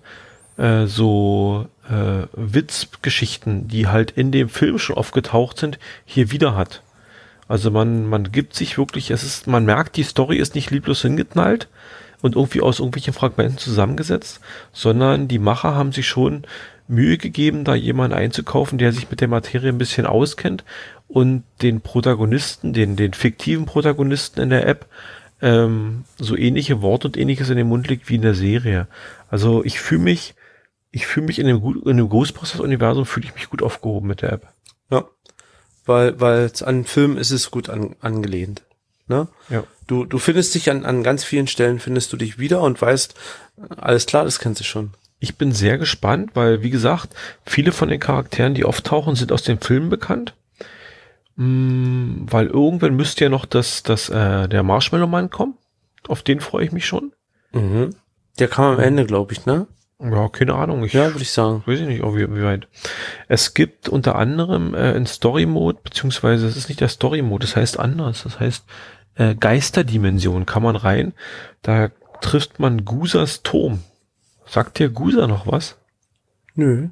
Witzgeschichten, die halt in dem Film schon aufgetaucht sind, hier wieder hat. Also man gibt sich wirklich, man merkt, die Story ist nicht lieblos hingeknallt und irgendwie aus irgendwelchen Fragmenten zusammengesetzt, sondern die Macher haben sich schon Mühe gegeben, da jemanden einzukaufen, der sich mit der Materie ein bisschen auskennt und den Protagonisten, den fiktiven Protagonisten in der App, so ähnliche Worte und ähnliches in den Mund legt wie in der Serie. Also ich fühle mich in dem Ghostbusters-Universum fühle ich mich gut aufgehoben mit der App. Ja, weil an Filmen ist es gut angelehnt. Ne? Ja. Du findest dich an ganz vielen Stellen, findest du dich wieder und weißt, alles klar, das kennst du schon. Ich bin sehr gespannt, weil, wie gesagt, viele von den Charakteren, die auftauchen, sind aus den Filmen bekannt. Weil irgendwann müsste ja noch der Marshmallow-Mann kommen. Auf den freue ich mich schon. Mhm. Der kam am Ende, glaube ich, ne? Ja, keine Ahnung. Würde ich sagen. Weiß ich nicht, wie weit. Es gibt unter anderem in Story-Mode, beziehungsweise es ist nicht der Story-Mode, das heißt anders. Das heißt Geisterdimension kann man rein. Da trifft man Gusas Turm. Sagt dir Gusa noch was? Nö.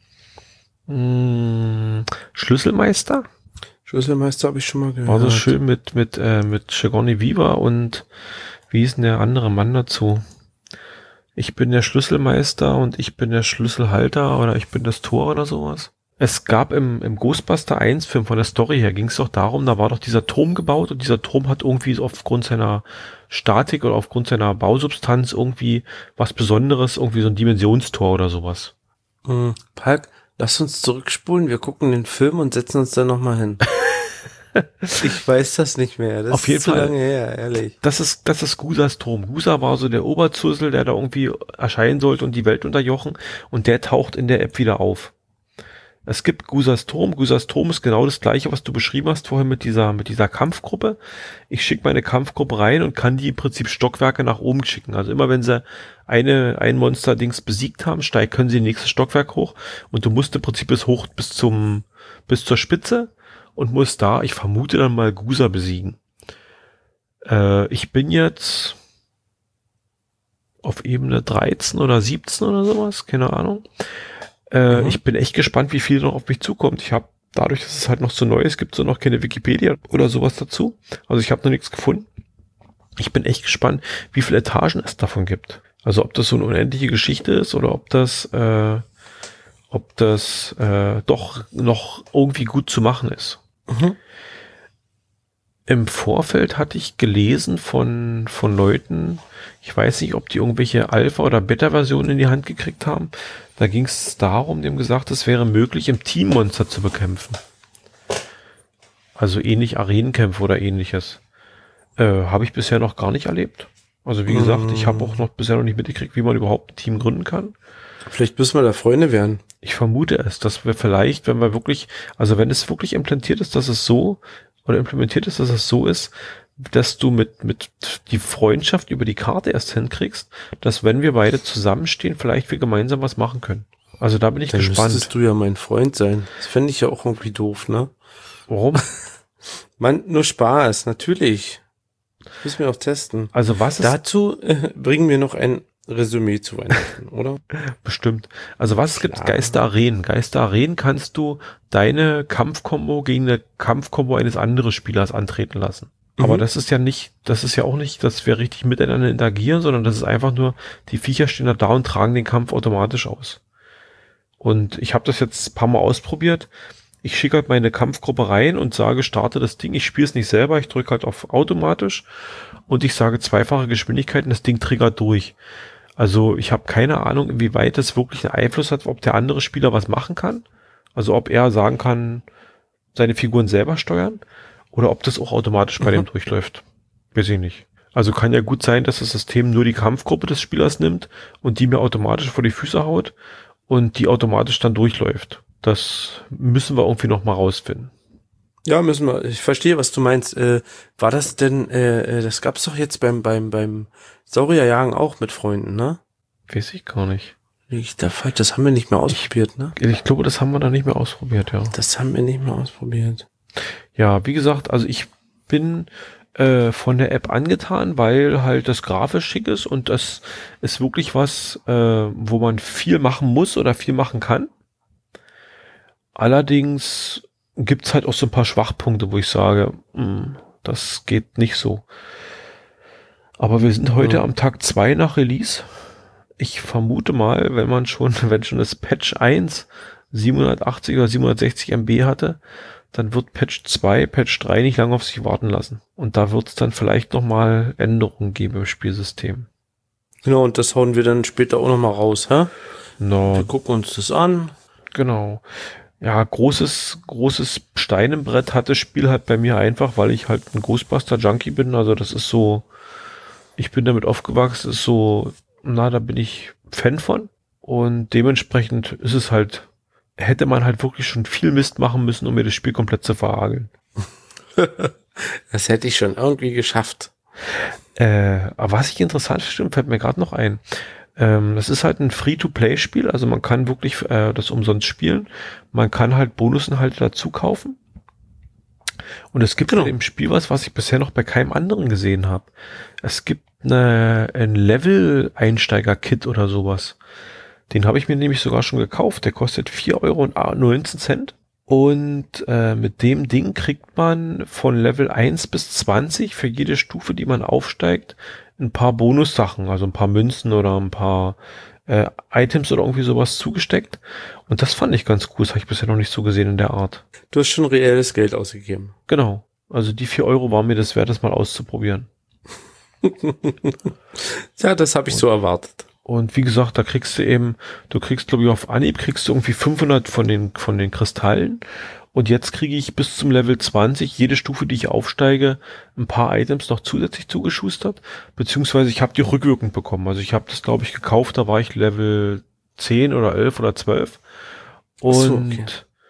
Schlüsselmeister? Schlüsselmeister habe ich schon mal gehört. War so schön mit Sigourney Weaver und wie ist denn der andere Mann dazu? Ich bin der Schlüsselmeister und ich bin der Schlüsselhalter oder ich bin das Tor oder sowas. Es gab im Ghostbuster 1 Film von der Story her, ging es doch darum, da war doch dieser Turm gebaut und dieser Turm hat irgendwie aufgrund seiner Statik oder aufgrund seiner Bausubstanz irgendwie was Besonderes, irgendwie so ein Dimensionstor oder sowas. Palk, lass uns zurückspulen, wir gucken den Film und setzen uns da nochmal hin. Ich weiß das nicht mehr. Das auf jeden ist zu Fall lange her, ehrlich. Das ist Gusas Turm. Gusa war so der Oberzusel, der da irgendwie erscheinen sollte und die Welt unterjochen und der taucht in der App wieder auf. Es gibt Gusas Turm. Gusas Turm ist genau das gleiche, was du beschrieben hast vorhin mit dieser Kampfgruppe. Ich schicke meine Kampfgruppe rein und kann die im Prinzip Stockwerke nach oben schicken. Also immer wenn sie ein Monster-Dings besiegt haben, können sie in nächstes Stockwerk hoch und du musst im Prinzip bis zur Spitze und musst da, ich vermute dann mal Gusa besiegen. Ich bin jetzt auf Ebene 13 oder 17 oder sowas, keine Ahnung. Ich bin echt gespannt, wie viel noch auf mich zukommt. Ich habe, dadurch, dass es halt noch so neu ist, gibt es noch keine Wikipedia oder sowas dazu. Also ich habe noch nichts gefunden. Ich bin echt gespannt, wie viele Etagen es davon gibt. Also ob das so eine unendliche Geschichte ist oder ob das doch noch irgendwie gut zu machen ist. Mhm. Im Vorfeld hatte ich gelesen von Leuten, ich weiß nicht, ob die irgendwelche Alpha- oder Beta-Versionen in die Hand gekriegt haben. Da ging es darum, die haben gesagt, es wäre möglich, im Team Monster zu bekämpfen. Also ähnlich Arenenkämpfe oder ähnliches. Habe ich bisher noch gar nicht erlebt. Also wie gesagt, ich habe auch bisher noch nicht mitgekriegt, wie man überhaupt ein Team gründen kann. Vielleicht müssen wir da Freunde werden. Ich vermute es, dass wir vielleicht, wenn es wirklich implementiert ist, dass es so ist, dass du mit die Freundschaft über die Karte erst hinkriegst, dass wenn wir beide zusammenstehen, vielleicht wir gemeinsam was machen können. Also da bin ich gespannt. Dann müsstest du ja mein Freund sein. Das fände ich ja auch irgendwie doof, ne? Warum? Mann, nur Spaß, natürlich. Müssen wir auch testen. Also dazu bringen wir noch ein Resümee zu Weihnachten, oder? Bestimmt. Also was gibt Geisterarenen? Geisterarenen kannst du deine Kampfkombo gegen eine Kampfkombo eines anderen Spielers antreten lassen. Aber das ist ja auch nicht, dass wir richtig miteinander interagieren, sondern das ist einfach nur, die Viecher stehen da und tragen den Kampf automatisch aus. Und ich habe das jetzt ein paar Mal ausprobiert. Ich schicke halt meine Kampfgruppe rein und sage, starte das Ding. Ich spiele es nicht selber, ich drücke halt auf automatisch und ich sage zweifache Geschwindigkeit und das Ding triggert durch. Also ich habe keine Ahnung, inwieweit das wirklich einen Einfluss hat, ob der andere Spieler was machen kann. Also ob er sagen kann, seine Figuren selber steuern oder ob das auch automatisch bei dem durchläuft. Weiß ich nicht. Also kann ja gut sein, dass das System nur die Kampfgruppe des Spielers nimmt und die mir automatisch vor die Füße haut und die automatisch dann durchläuft. Das müssen wir irgendwie noch mal rausfinden. Ja, müssen wir. Ich verstehe, was du meinst. War das denn, das gab's doch jetzt beim Saurierjagen auch mit Freunden, ne? Weiß ich gar nicht. Das haben wir nicht mehr ausprobiert, ne? Ich glaube, das haben wir da nicht mehr ausprobiert, ja. Das haben wir nicht mehr ausprobiert. Ja, wie gesagt, also ich bin von der App angetan, weil halt das grafisch schick ist und das ist wirklich was, wo man viel machen muss oder viel machen kann. Allerdings gibt's halt auch so ein paar Schwachpunkte, wo ich sage, das geht nicht so. Aber wir sind heute am Tag 2 nach Release. Ich vermute mal, wenn schon das Patch 1 780 oder 760 MB hatte, dann wird Patch 2, Patch 3 nicht lange auf sich warten lassen. Und da wird es dann vielleicht nochmal Änderungen geben im Spielsystem. Genau, und das hauen wir dann später auch nochmal raus, hä? No. Wir gucken uns das an. Genau. Ja, großes Stein im Brett hat das Spiel halt bei mir einfach, weil ich halt ein Ghostbuster-Junkie bin. Also das ist so, ich bin damit aufgewachsen, ist so, da bin ich Fan von. Und dementsprechend ist es halt, hätte man halt wirklich schon viel Mist machen müssen, um mir das Spiel komplett zu verhageln. Das hätte ich schon irgendwie geschafft. Aber was ich interessant finde, fällt mir gerade noch ein. Das ist halt ein Free-to-Play-Spiel, also man kann wirklich das umsonst spielen. Man kann halt Bonusinhalte dazu kaufen. Und es gibt in dem Spiel was ich bisher noch bei keinem anderen gesehen habe. Es gibt ein Level-Einsteiger-Kit oder sowas. Den habe ich mir nämlich sogar schon gekauft. Der kostet 4,19 €. Und mit dem Ding kriegt man von Level 1 bis 20 für jede Stufe, die man aufsteigt, ein paar Bonussachen, also ein paar Münzen oder ein paar Items oder irgendwie sowas zugesteckt. Und das fand ich ganz cool. Das habe ich bisher noch nicht so gesehen in der Art. Du hast schon reelles Geld ausgegeben. Genau. Also die 4 € waren mir das wert, das mal auszuprobieren. Ja, das habe ich so erwartet. Und wie gesagt, da kriegst du kriegst, glaube ich, auf Anhieb irgendwie 500 von den Kristallen. Und jetzt kriege ich bis zum Level 20 jede Stufe, die ich aufsteige, ein paar Items noch zusätzlich zugeschustert. Beziehungsweise ich habe die rückwirkend bekommen. Also ich habe das, glaube ich, gekauft, da war ich Level 10 oder 11 oder 12. Und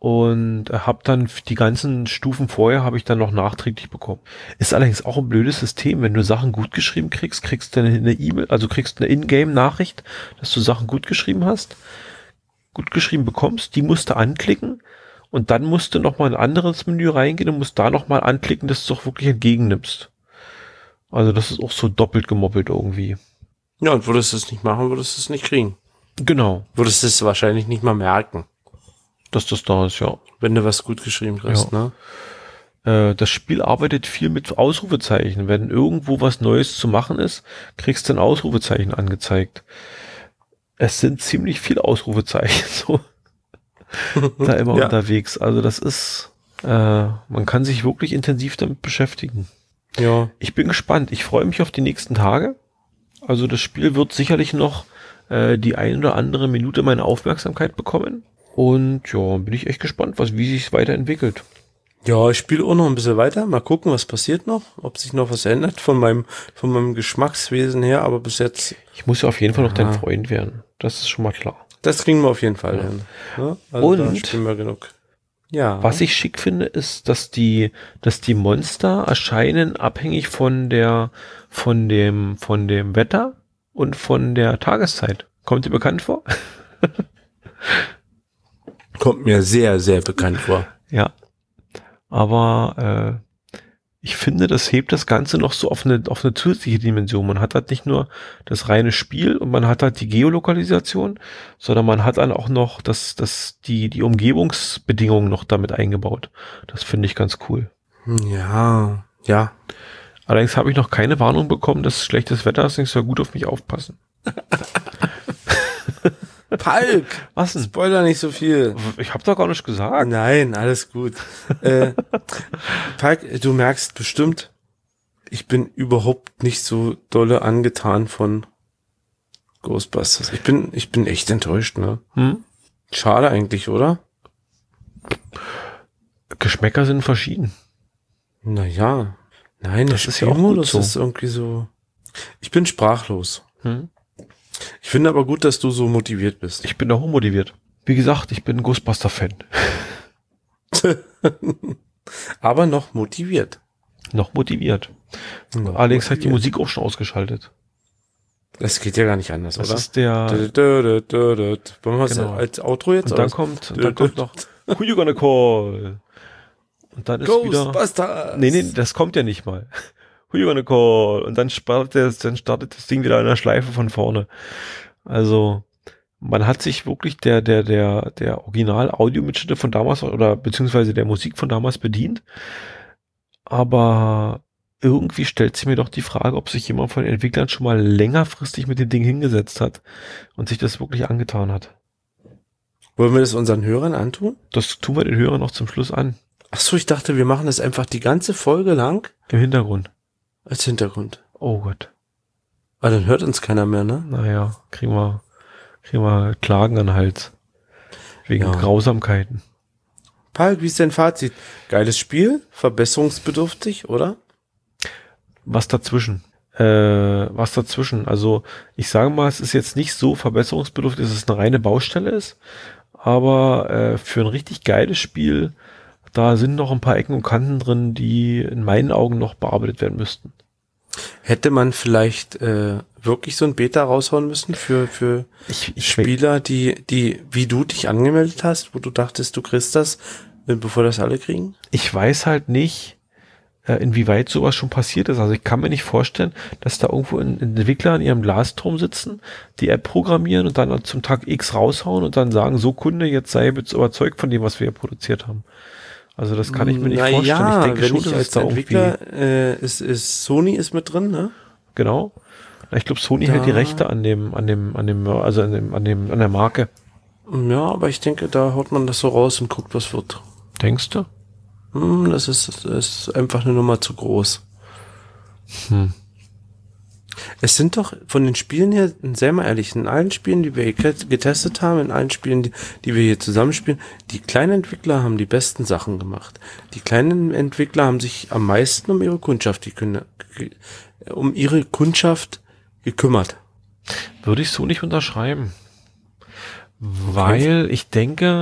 und habe dann die ganzen Stufen vorher habe ich dann noch nachträglich bekommen. Ist allerdings auch ein blödes System, wenn du Sachen gut geschrieben kriegst du eine E-Mail, also kriegst eine Ingame-Nachricht, dass du Sachen gut geschrieben hast, gut geschrieben bekommst, die musst du anklicken und dann musst du nochmal in ein anderes Menü reingehen und musst da nochmal anklicken, dass du es auch wirklich entgegennimmst. Also das ist auch so doppelt gemoppelt irgendwie. Ja, und würdest du es nicht machen, würdest du es nicht kriegen. Genau. Würdest du es wahrscheinlich nicht mal merken. Dass das da ist, ja. Wenn du was gut geschrieben kriegst, ja. Ne? Das Spiel arbeitet viel mit Ausrufezeichen. Wenn irgendwo was Neues zu machen ist, kriegst du ein Ausrufezeichen angezeigt. Es sind ziemlich viele Ausrufezeichen so da immer unterwegs. Also das ist, man kann sich wirklich intensiv damit beschäftigen. Ja. Ich bin gespannt. Ich freue mich auf die nächsten Tage. Also das Spiel wird sicherlich noch die ein oder andere Minute meine Aufmerksamkeit bekommen. Und ja, bin ich echt gespannt, wie sich es weiterentwickelt. Ja, ich spiele auch noch ein bisschen weiter. Mal gucken, was passiert noch. Ob sich noch was ändert von meinem Geschmackswesen her. Aber bis jetzt... Ich muss ja auf jeden Fall noch dein Freund werden. Das ist schon mal klar. Das kriegen wir auf jeden Fall hin. Ja, also und da spielen wir genug. Ja. Was ich schick finde, ist, dass die Monster erscheinen abhängig von dem Wetter und von der Tageszeit. Kommt dir bekannt vor? Kommt mir sehr, sehr bekannt vor. Ja. Aber ich finde, das hebt das Ganze noch so auf eine zusätzliche Dimension. Man hat halt nicht nur das reine Spiel und man hat halt die Geolokalisation, sondern man hat dann auch noch die Umgebungsbedingungen noch damit eingebaut. Das finde ich ganz cool. Ja, ja. Allerdings habe ich noch keine Warnung bekommen, dass schlechtes Wetter ist. Ich soll gut auf mich aufpassen. Palk! Was denn? Spoiler nicht so viel. Ich habe doch gar nicht gesagt. Nein, alles gut. Palk, du merkst bestimmt, ich bin überhaupt nicht so dolle angetan von Ghostbusters. Ich bin echt enttäuscht, ne? Schade eigentlich, oder? Geschmäcker sind verschieden. Naja. Nein, das ist ja auch gut so. Das ist irgendwie so... Ich bin sprachlos. Ich finde aber gut, dass du so motiviert bist. Ich bin auch motiviert. Wie gesagt, ich bin ein Ghostbuster-Fan. Aber noch motiviert. Noch motiviert. Alex hat die Musik auch schon ausgeschaltet. Das geht ja gar nicht anders, das oder? Das ist der... Wollen wir es als Outro jetzt? Und dann kommt noch Who you gonna call? Und dann ist wieder... Ghostbusters! Nee, das kommt ja nicht mal. Who you gonna call? Und dann startet das Ding wieder in der Schleife von vorne. Also, man hat sich wirklich der Original-Audio-Mitschnitte von damals oder beziehungsweise der Musik von damals bedient. Aber irgendwie stellt sich mir doch die Frage, ob sich jemand von den Entwicklern schon mal längerfristig mit dem Ding hingesetzt hat und sich das wirklich angetan hat. Wollen wir das unseren Hörern antun? Das tun wir den Hörern noch zum Schluss an. Ach so, ich dachte, wir machen das einfach die ganze Folge lang. Im Hintergrund. Als Hintergrund. Oh Gott. Aber dann hört uns keiner mehr, ne? Naja, kriegen wir Klagen an den Hals. Wegen Grausamkeiten. Paul, wie ist dein Fazit? Geiles Spiel, verbesserungsbedürftig, oder? Was dazwischen? Also, ich sage mal, es ist jetzt nicht so verbesserungsbedürftig, dass es eine reine Baustelle ist. Aber für ein richtig geiles Spiel, da sind noch ein paar Ecken und Kanten drin, die in meinen Augen noch bearbeitet werden müssten. Hätte man vielleicht wirklich so ein Beta raushauen müssen für Spieler, die wie du dich angemeldet hast, wo du dachtest, du kriegst das, bevor das alle kriegen? Ich weiß halt nicht, inwieweit sowas schon passiert ist. Also ich kann mir nicht vorstellen, dass da irgendwo Entwickler in ihrem Glasturm sitzen, die App programmieren und dann zum Tag X raushauen und dann sagen, so Kunde, jetzt sei überzeugt von dem, was wir hier produziert haben. Also das kann ich mir nicht vorstellen. Ja, ich denke wenn schon, ich dass als es da Entwickler Sony ist mit drin, ne? Genau. Ich glaube, Sony hält die Rechte an der Marke. Ja, aber ich denke, da haut man das so raus und guckt, was wird. Denkst du? Das ist einfach eine Nummer zu groß. Es sind doch von den Spielen her, sehr mal ehrlich, in allen Spielen, die wir getestet haben, in allen Spielen, die wir hier zusammenspielen, die kleinen Entwickler haben die besten Sachen gemacht. Die kleinen Entwickler haben sich am meisten um ihre Kundschaft gekümmert. Würde ich so nicht unterschreiben. Weil ich denke,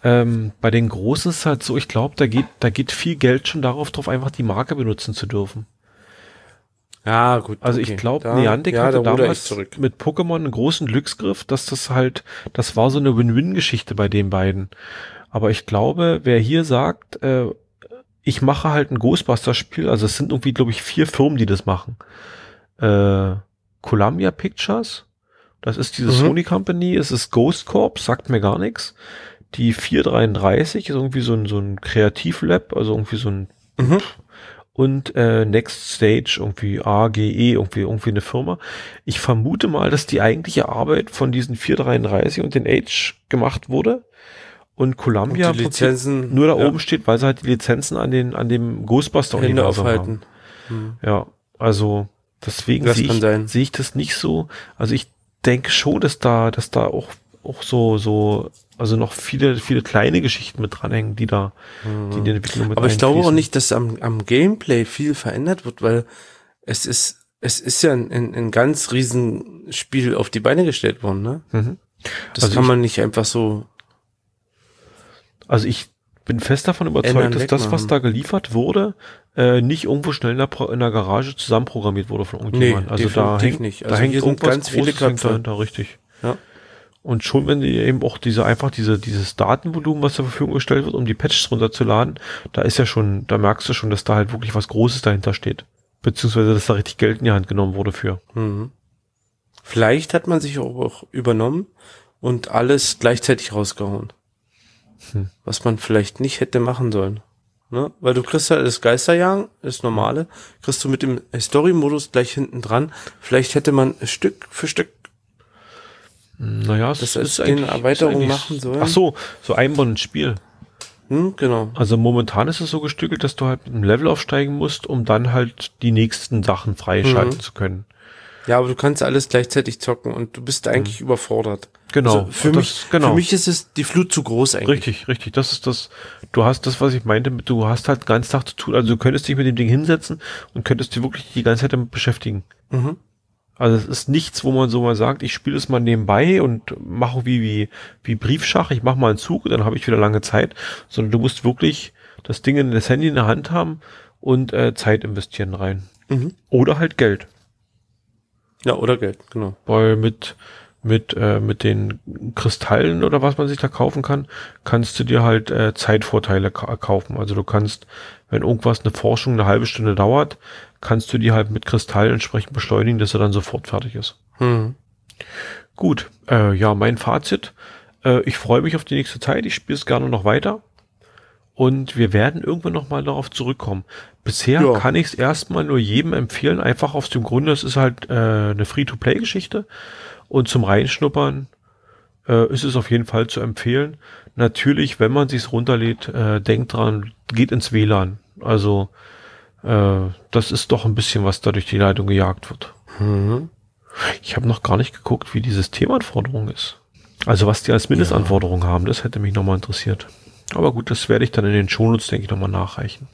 Bei den Großen ist es halt so, ich glaube, da geht viel Geld schon darauf drauf, einfach die Marke benutzen zu dürfen. Ja, gut. Also okay. ich glaube, Niantic hatte da damals mit Pokémon einen großen Glücksgriff, dass das war so eine Win-Win-Geschichte bei den beiden. Aber ich glaube, wer hier sagt, ich mache halt ein Ghostbusters-Spiel, also es sind irgendwie, glaube ich, 4 Firmen, die das machen. Columbia Pictures, das ist diese Sony Company, es ist Ghost Corp, sagt mir gar nichts. Die 433 ist irgendwie so ein Kreativlab, also irgendwie so ein und Next Stage, irgendwie AGE, irgendwie eine Firma. Ich vermute mal, dass die eigentliche Arbeit von diesen 433 und den Age gemacht wurde und Columbia und die Lizenzen nur da oben steht, weil sie halt die Lizenzen an dem Ghostbuster-Universum haben. Ja, also deswegen sehe ich das nicht so. Also ich denke schon, dass da auch so also noch viele kleine Geschichten mit dranhängen, die in der Entwicklung mit Aber ich glaube auch nicht, dass am Gameplay viel verändert wird, weil es ist ja ein ganz riesen Spiel auf die Beine gestellt worden, ne? Das also kann man nicht einfach so. Also ich bin fest davon überzeugt, dass das, was da geliefert wurde, nicht irgendwo schnell in der Garage zusammenprogrammiert wurde von irgendjemandem. Nee, also da hängt nicht. Also da hängt sind ganz viele Köpfe dahinter, richtig. Ja. Und schon wenn die eben auch dieses Datenvolumen, was zur Verfügung gestellt wird, um die Patches runterzuladen, da merkst du schon, dass da halt wirklich was Großes dahinter steht. Beziehungsweise, dass da richtig Geld in die Hand genommen wurde für. Vielleicht hat man sich auch übernommen und alles gleichzeitig rausgehauen. Was man vielleicht nicht hätte machen sollen. Ne? Weil du kriegst halt das Geisterjagen, das Normale, kriegst du mit dem Story-Modus gleich hinten dran. Vielleicht hätte man Stück für Stück das ist eine Erweiterung machen sollen. Ach so einbauen ins Spiel. Genau. Also momentan ist es so gestückelt, dass du halt mit einem Level aufsteigen musst, um dann halt die nächsten Sachen freischalten zu können. Ja, aber du kannst alles gleichzeitig zocken und du bist eigentlich überfordert. Genau. Also für mich ist es die Flut zu groß eigentlich. Richtig. Das ist das. Du hast das, was ich meinte, du hast halt den ganzen Tag zu tun. Also du könntest dich mit dem Ding hinsetzen und könntest dich wirklich die ganze Zeit damit beschäftigen. Also es ist nichts, wo man so mal sagt, ich spiele es mal nebenbei und mache wie Briefschach, ich mache mal einen Zug und dann habe ich wieder lange Zeit, sondern du musst wirklich das Ding das Handy in der Hand haben und Zeit investieren rein. Oder halt Geld. Ja, oder Geld, genau. Weil mit den Kristallen oder was man sich da kaufen kann, kannst du dir halt Zeitvorteile kaufen. Also du kannst, wenn irgendwas eine Forschung eine halbe Stunde dauert, kannst du die halt mit Kristallen entsprechend beschleunigen, dass er dann sofort fertig ist. Gut, mein Fazit. Ich freue mich auf die nächste Zeit. Ich spiele es gerne noch weiter. Und wir werden irgendwann nochmal darauf zurückkommen. Bisher kann ich es erstmal nur jedem empfehlen, einfach aus dem Grunde, es ist halt eine Free-to-Play-Geschichte. Und zum Reinschnuppern ist es auf jeden Fall zu empfehlen. Natürlich, wenn man sich's runterlädt, denkt dran, geht ins WLAN. Also das ist doch ein bisschen, was da durch die Leitung gejagt wird. Ich habe noch gar nicht geguckt, wie die Systemanforderung ist. Also was die als Mindestanforderung haben, das hätte mich nochmal interessiert. Aber gut, das werde ich dann in den Shownotes, denke ich, nochmal nachreichen.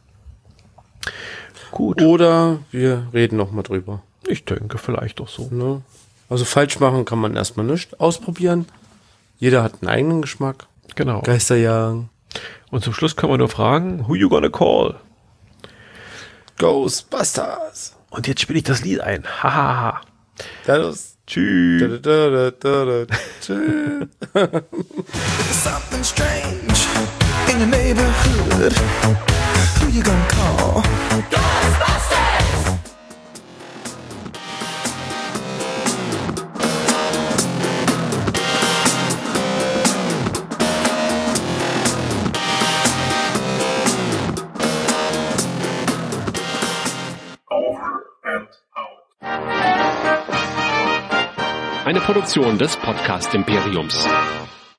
Gut. Oder wir reden nochmal drüber. Ich denke, vielleicht doch so. Ne? Also falsch machen kann man erstmal nicht. Ausprobieren. Jeder hat einen eigenen Geschmack. Genau. Geisterjagen. Und zum Schluss kann man nur fragen, who you gonna call? Ghostbusters. Und jetzt spiele ich das Lied ein. Hahaha. Ja, los. Tschüss. Something strange in your neighborhood. Who you gonna call? Ghostbusters! Eine Produktion des Podcast Imperiums.